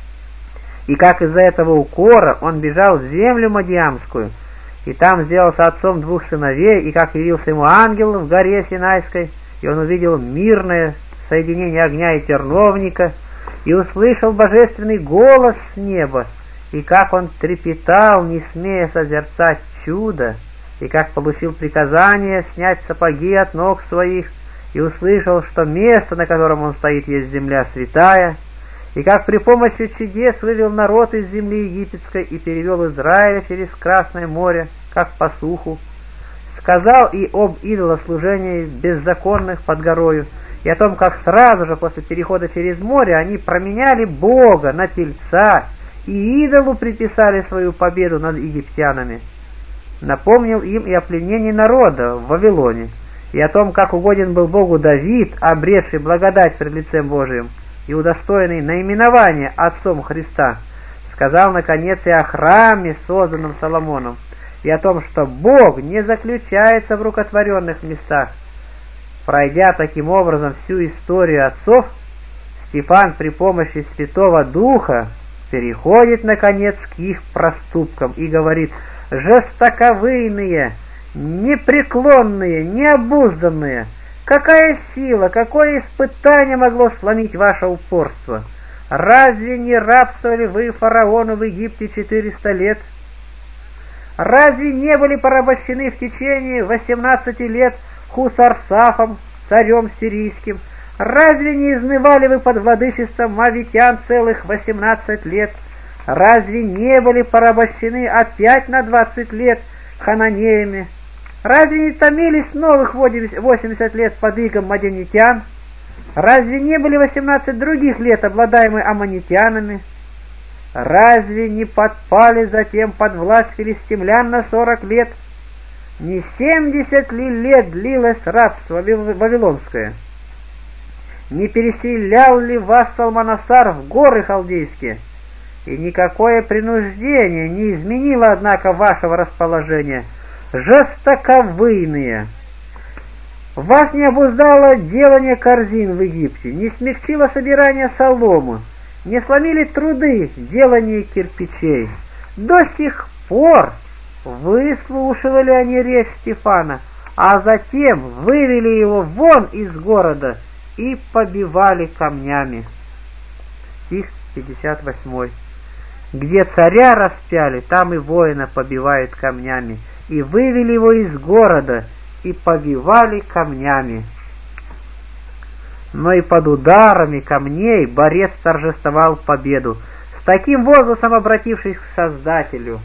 И как из-за этого укора он бежал в землю Мадиамскую, и там сделался отцом 2 сыновей, и как явился ему ангел в горе Синайской, и он увидел мирное соединение огня и терновника, и услышал божественный голос с неба, и как он трепетал, не смея созерцать чудо, и как получил приказание снять сапоги от ног своих, и услышал, что место, на котором он стоит, есть земля святая, и как при помощи чудес вывел народ из земли египетской и перевел Израиля через Красное море, как по суху. сказал и об идолослужении беззаконных под горою, и о том, как сразу же после перехода через море они променяли Бога на тельца и идолу приписали свою победу над египтянами. Напомнил им и о пленении народа в Вавилоне, и о том, как угоден был Богу Давид, обретший благодать пред лицем Божиим и удостоенный наименования Отцом Христа. Сказал, наконец, и о храме, созданном Соломоном, и о том, что Бог не заключается в рукотворенных местах. Пройдя таким образом всю историю отцов, Стефан при помощи Святого Духа переходит, наконец, к их проступкам и говорит: «Жестоковыйные, непреклонные, необузданные, какая сила, какое испытание могло сломить ваше упорство? Разве не рабствовали вы фараону в Египте 400 лет? Разве не были порабощены в течение 18 лет Хусарсафом, царем сирийским? Разве не изнывали вы под владычеством мавитян целых 18 лет? Разве не были порабощены опять на 20 лет хананеями? Разве не томились новых 80 лет под игом мадианитян? Разве не были 18 других лет обладаемы аммонитянами? Разве не подпали затем под власть филистимлян на 40 лет? Не 70 ли лет длилось рабство вавилонское? Не переселял ли вас Салманасар в горы халдейские? И никакое принуждение не изменило, однако, вашего расположения. Жестоковыйные! Вас не обуздало делание корзин в Египте, не смягчило собирание соломы, не сломили труды делания кирпичей. До сих пор выслушивали они речь Стефана, а затем вывели его вон из города и побивали камнями». Стих 58. «Где царя распяли, там и воина побивают камнями, и вывели его из города и побивали камнями». Но и под ударами камней борец торжествовал победу, с таким возгласом обратившись к Создателю: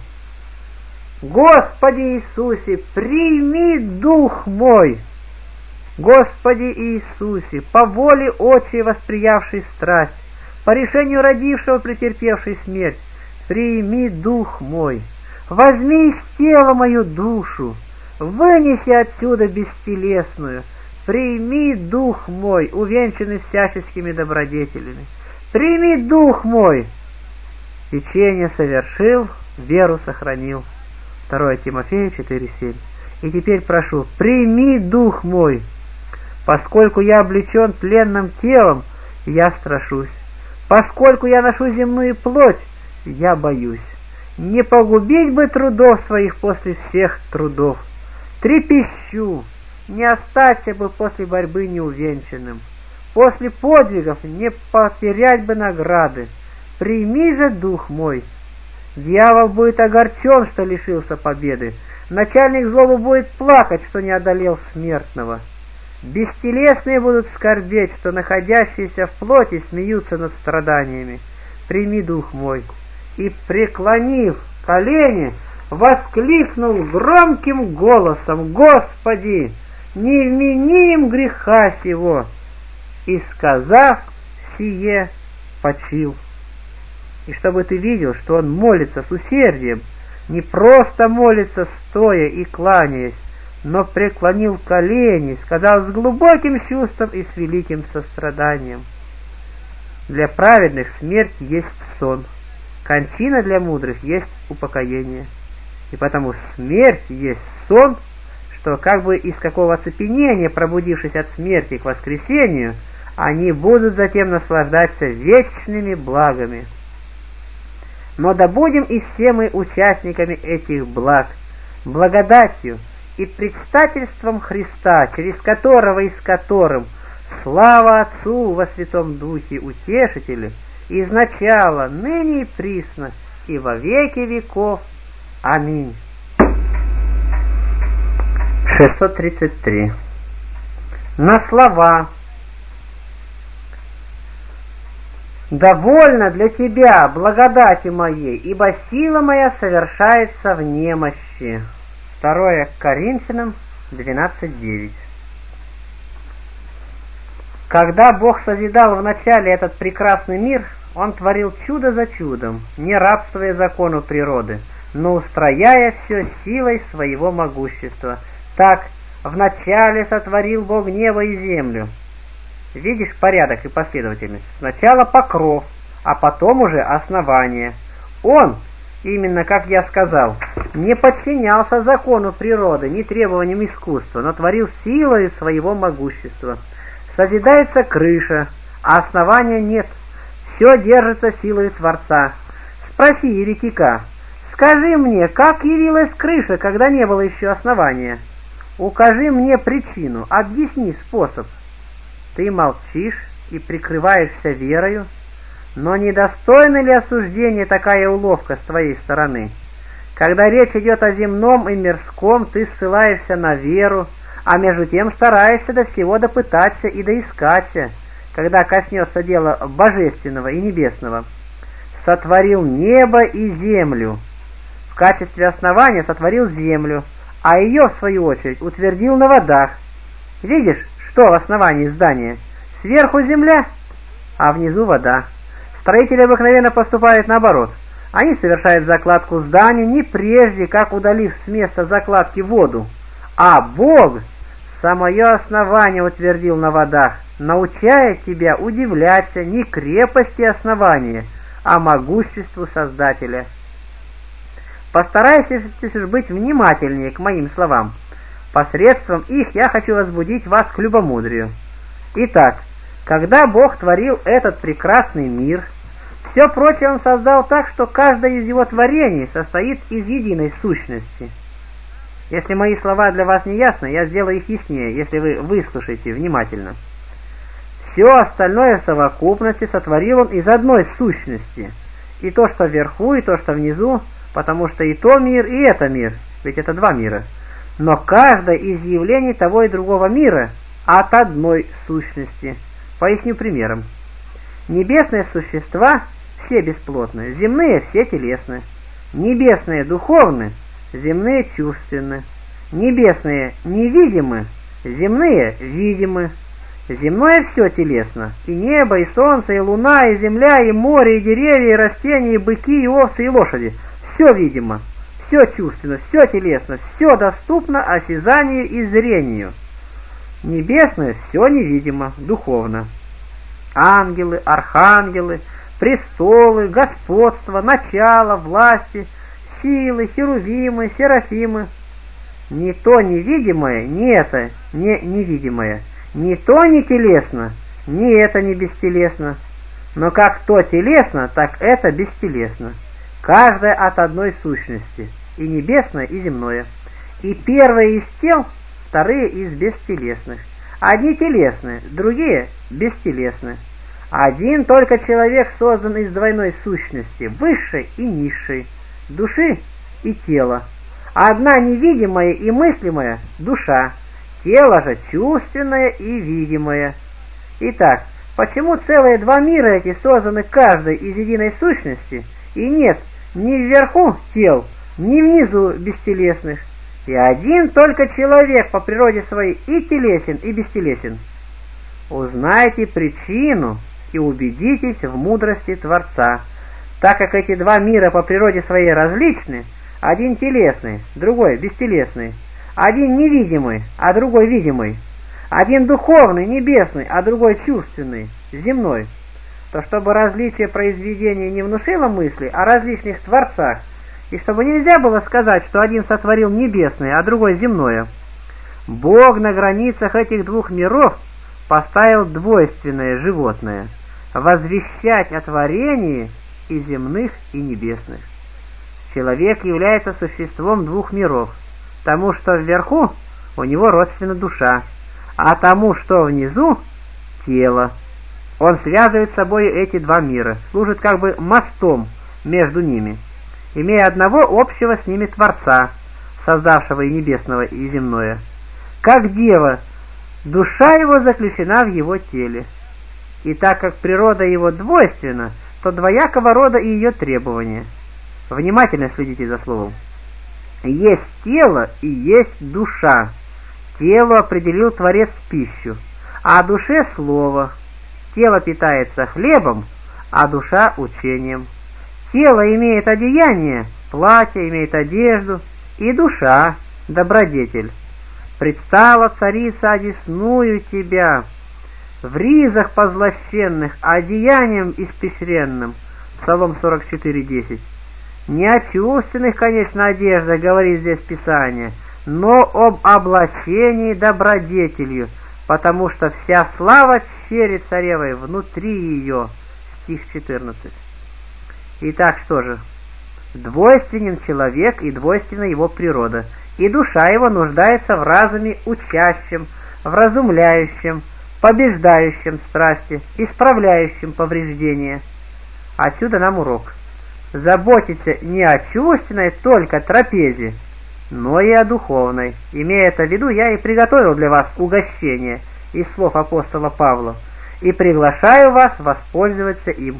«Господи Иисусе, прими дух мой! Господи Иисусе, по воле Отчей, восприявший страсть, по решению родившего, претерпевший смерть, прими дух мой! Возьми из тела мою душу, вынеси отсюда бестелесную, прими дух мой, увенчанный всяческими добродетелями, прими дух мой!» Течение совершил, веру сохранил. 2 Тимофея 4:7. «И теперь прошу, прими дух мой! Поскольку я облечен тленным телом, я страшусь. Поскольку я ношу земную плоть, я боюсь. Не погубить бы трудов своих после всех трудов. Трепещу, не остаться бы после борьбы неувенчанным. После подвигов не потерять бы награды. Прими же дух мой. Дьявол будет огорчен, что лишился победы. Начальник злобы будет плакать, что не одолел смертного. Бестелесные будут скорбеть, что находящиеся в плоти смеются над страданиями. Прими дух мой». И, преклонив колени, воскликнул громким голосом: «Господи, не вмени им греха сего!» И, сказав сие, почил. И чтобы ты видел, что он молится с усердием, не просто молится стоя и кланяясь, но преклонил колени, сказал с глубоким чувством и с великим состраданием: «Для праведных смерть есть сон, кончина для мудрых есть упокоение. И потому смерть есть сон, что как бы из какого оцепенения, пробудившись от смерти к воскресению, они будут затем наслаждаться вечными благами. Но да будем и все мы участниками этих благ, благодатью и предстательством Христа, через которого и с которым слава Отцу во Святом Духе Утешителю, изначало, ныне и присно, и во веки веков. Аминь». 633. На слова: «Довольно для тебя благодати моей, ибо сила моя совершается в немощи». 2 Коринфянам 12:9. Когда Бог созидал вначале этот прекрасный мир, Он творил чудо за чудом, не рабствуя закону природы, но устрояя все силой своего могущества. Так, вначале сотворил Бог небо и землю. Видишь порядок и последовательность? Сначала покров, а потом уже основание. Он, именно как я сказал, не подчинялся закону природы, ни требованиям искусства, но творил силой своего могущества. Созидается крыша, а основания нет. Все держится силой Творца. Спроси еретика: скажи мне, как явилась крыша, когда не было еще основания? Укажи мне причину, объясни способ. Ты молчишь и прикрываешься верою, но недостойна ли осуждения такая уловка с твоей стороны? Когда речь идет о земном и мирском, ты ссылаешься на веру, а между тем стараешься до всего допытаться и доискаться, когда коснется дела божественного и небесного. Сотворил небо и землю. В качестве основания сотворил землю, а ее, в свою очередь, утвердил на водах. Видишь, что в основании здания? Сверху земля, а внизу вода. Строители обыкновенно поступают наоборот. Они совершают закладку здания не прежде, как удалив с места закладки воду, а Бог самое основание утвердил на водах, научая тебя удивляться не крепости основания, а могуществу Создателя. Постарайся быть внимательнее к моим словам. Посредством их я хочу возбудить вас к любомудрию. Итак, когда Бог творил этот прекрасный мир, все прочее Он создал так, что каждое из Его творений состоит из единой сущности. Если мои слова для вас не ясны, я сделаю их яснее, если вы выслушаете внимательно. Все остальное в совокупности сотворил Он из одной сущности. И то, что вверху, и то, что внизу, потому что и то мир, и это мир, ведь это два мира. Но каждое из явлений того и другого мира от одной сущности. Поясню примером. Небесные существа все бесплотны, земные все телесны. Небесные духовны, земные чувственны. Небесные невидимы, земные видимы. Земное все телесно, и небо, и солнце, и луна, и земля, и море, и деревья, и растения, и быки, и овцы, и лошади. Все видимо, все чувственно, все телесно, все доступно осязанию и зрению. Небесное все невидимо, духовно. Ангелы, архангелы, престолы, господство, начало, власти, силы, херувимы, серафимы. Ни то невидимое, ни это не невидимое. Ни то не телесно, ни это не бестелесно. Но как то телесно, так это бестелесно. Каждое от одной сущности, и небесное, и земное. И первые из тел, вторые из бестелесных. Одни телесные, другие бестелесные. Один только человек создан из двойной сущности, высшей и низшей, души и тела. Одна невидимая и мыслимая – душа, тело же чувственное и видимое. Итак, почему целые два мира эти созданы каждой из единой сущности, и нет ни вверху тел, ни внизу бестелесных, и один только человек по природе своей и телесен, и бестелесен? Узнайте причину и убедитесь в мудрости Творца, так как эти два мира по природе своей различны, один телесный, другой бестелесный, один невидимый, а другой видимый, один духовный, небесный, а другой чувственный, земной, то чтобы различие произведения не внушило мысли о различных творцах, и чтобы нельзя было сказать, что один сотворил небесное, а другой земное, Бог на границах этих двух миров поставил двойственное животное – возвещать о творении и земных, и небесных. Человек является существом двух миров, тому, что вверху, у него родственна душа, а тому, что внизу, тело. Он связывает с собой эти два мира, служит как бы мостом между ними, имея одного общего с ними Творца, создавшего и небесного, и земное. Как дева, душа его заключена в его теле. И так как природа его двойственна, то двоякого рода и ее требования. Внимательно следите за словом. Есть тело и есть душа. Телу определил Творец пищу, а душе слово. Тело питается хлебом, а душа учением. Тело имеет одеяние, платье имеет одежду, и душа — добродетель. Предстала царица одесную тебя, в ризах позлощенных, одеянием испещренным. Псалом 44:10. Не о чувственных, конечно, одеждах говорит здесь Писание, но об облачении добродетелью, потому что вся слава чере царевой внутри ее. Стих 14. Итак, что же? Двойственен человек и двойственна его природа, и душа его нуждается в разуме учащем, вразумляющем, побеждающем страсти, исправляющем повреждения. Отсюда нам урок. Заботиться не о чувственной только трапезе, но и о духовной. Имея это в виду, я и приготовил для вас угощение из слов апостола Павла, и приглашаю вас воспользоваться им.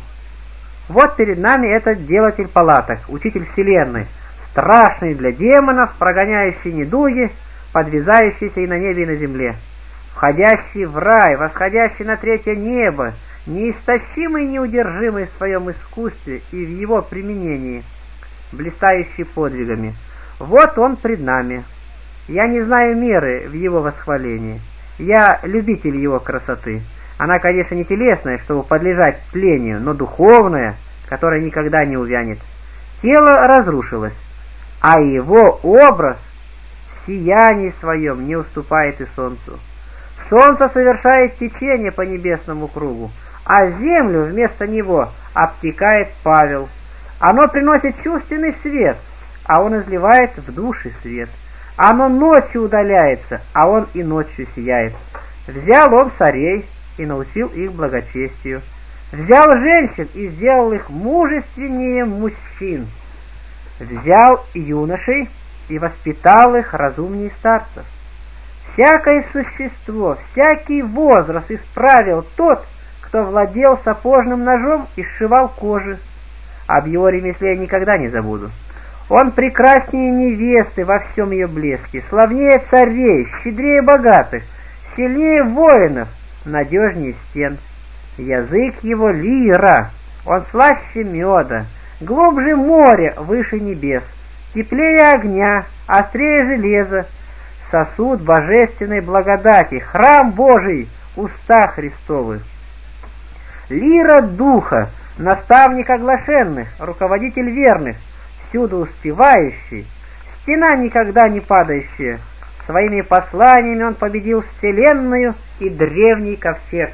Вот перед нами этот делатель палаток, учитель вселенной, страшный для демонов, прогоняющий недуги, подвязающийся и на небе, и на земле, входящий в рай, восходящий на третье небо, неистощимый и неудержимый в своем искусстве и в его применении, блистающий подвигами. Вот он пред нами. Я не знаю меры в его восхвалении. Я любитель его красоты. Она, конечно, не телесная, чтобы подлежать тлению, но духовная, которая никогда не увянет. Тело разрушилось, а его образ в сиянии своем не уступает и солнцу. Солнце совершает течение по небесному кругу, а землю вместо него обтекает Павел. Оно приносит чувственный свет, а он изливает в души свет. Оно ночью удаляется, а он и ночью сияет. Взял он царей и научил их благочестию. Взял женщин и сделал их мужественнее мужчин. Взял юношей и воспитал их разумнее старцев. Всякое существо, всякий возраст исправил тот, кто владел сапожным ножом и сшивал кожи. Об его ремесле я никогда не забуду. Он прекраснее невесты во всем ее блеске, славнее царей, щедрее богатых, сильнее воинов, надежнее стен. Язык его лира, он слаще меда, глубже моря, выше небес, теплее огня, острее железа, сосуд божественной благодати, храм Божий, уста Христовы. Лира духа, наставник оглашенных, руководитель верных, всюду успевающий, стена никогда не падающая. Своими посланиями он победил вселенную и древний ковчег.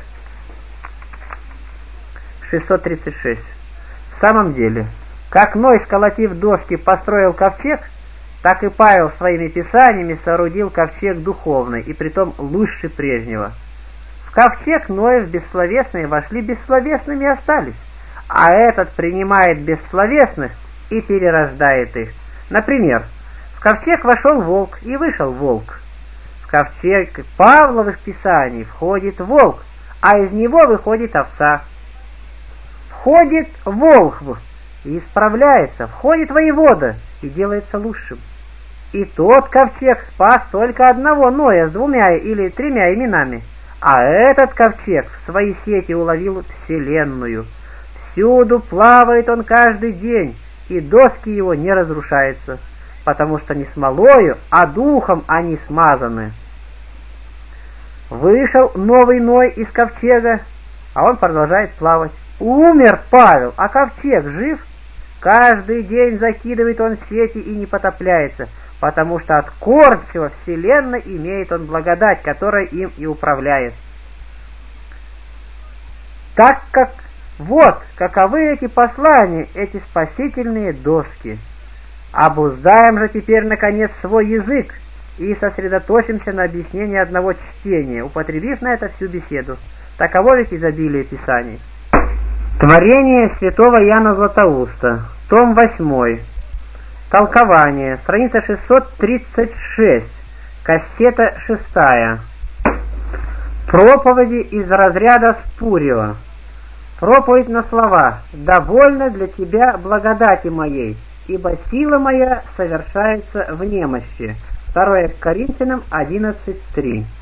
636. В самом деле, как Ной, сколотив доски, построил ковчег, так и Павел своими писаниями соорудил ковчег духовный, и притом лучше прежнего. В ковчег Ноев бессловесные вошли, бессловесными остались, а этот принимает бессловесных и перерождает их. Например, в ковчег вошел волк и вышел волк. В ковчег Павловых писаний входит волк, а из него выходит овца. Входит волхв и исправляется, входит воевода и делается лучшим. И тот ковчег спас только одного Ноя с 2 или 3 именами, а этот ковчег в свои сети уловил вселенную. Всюду плавает он каждый день, и доски его не разрушаются, потому что не смолою, а духом они смазаны. Вышел новый Ной из ковчега, а он продолжает плавать. Умер Павел, а ковчег жив. Каждый день закидывает он сети и не потопляется, потому что от кормчего вселенной имеет он благодать, которая им и управляет. Так как вот каковы эти послания, эти спасительные доски. Обуздаем же теперь, наконец, свой язык и сосредоточимся на объяснении одного чтения, употребив на это всю беседу. Таково ведь изобилие Писаний. Творение святого Иоанна Златоуста, том 8, толкование, страница 636, кассета 6, проповеди из разряда Спурио. Проповедь на слова «Довольно для тебя благодати моей» ибо сила моя совершается в немощи». 2 Коринфянам 11:3.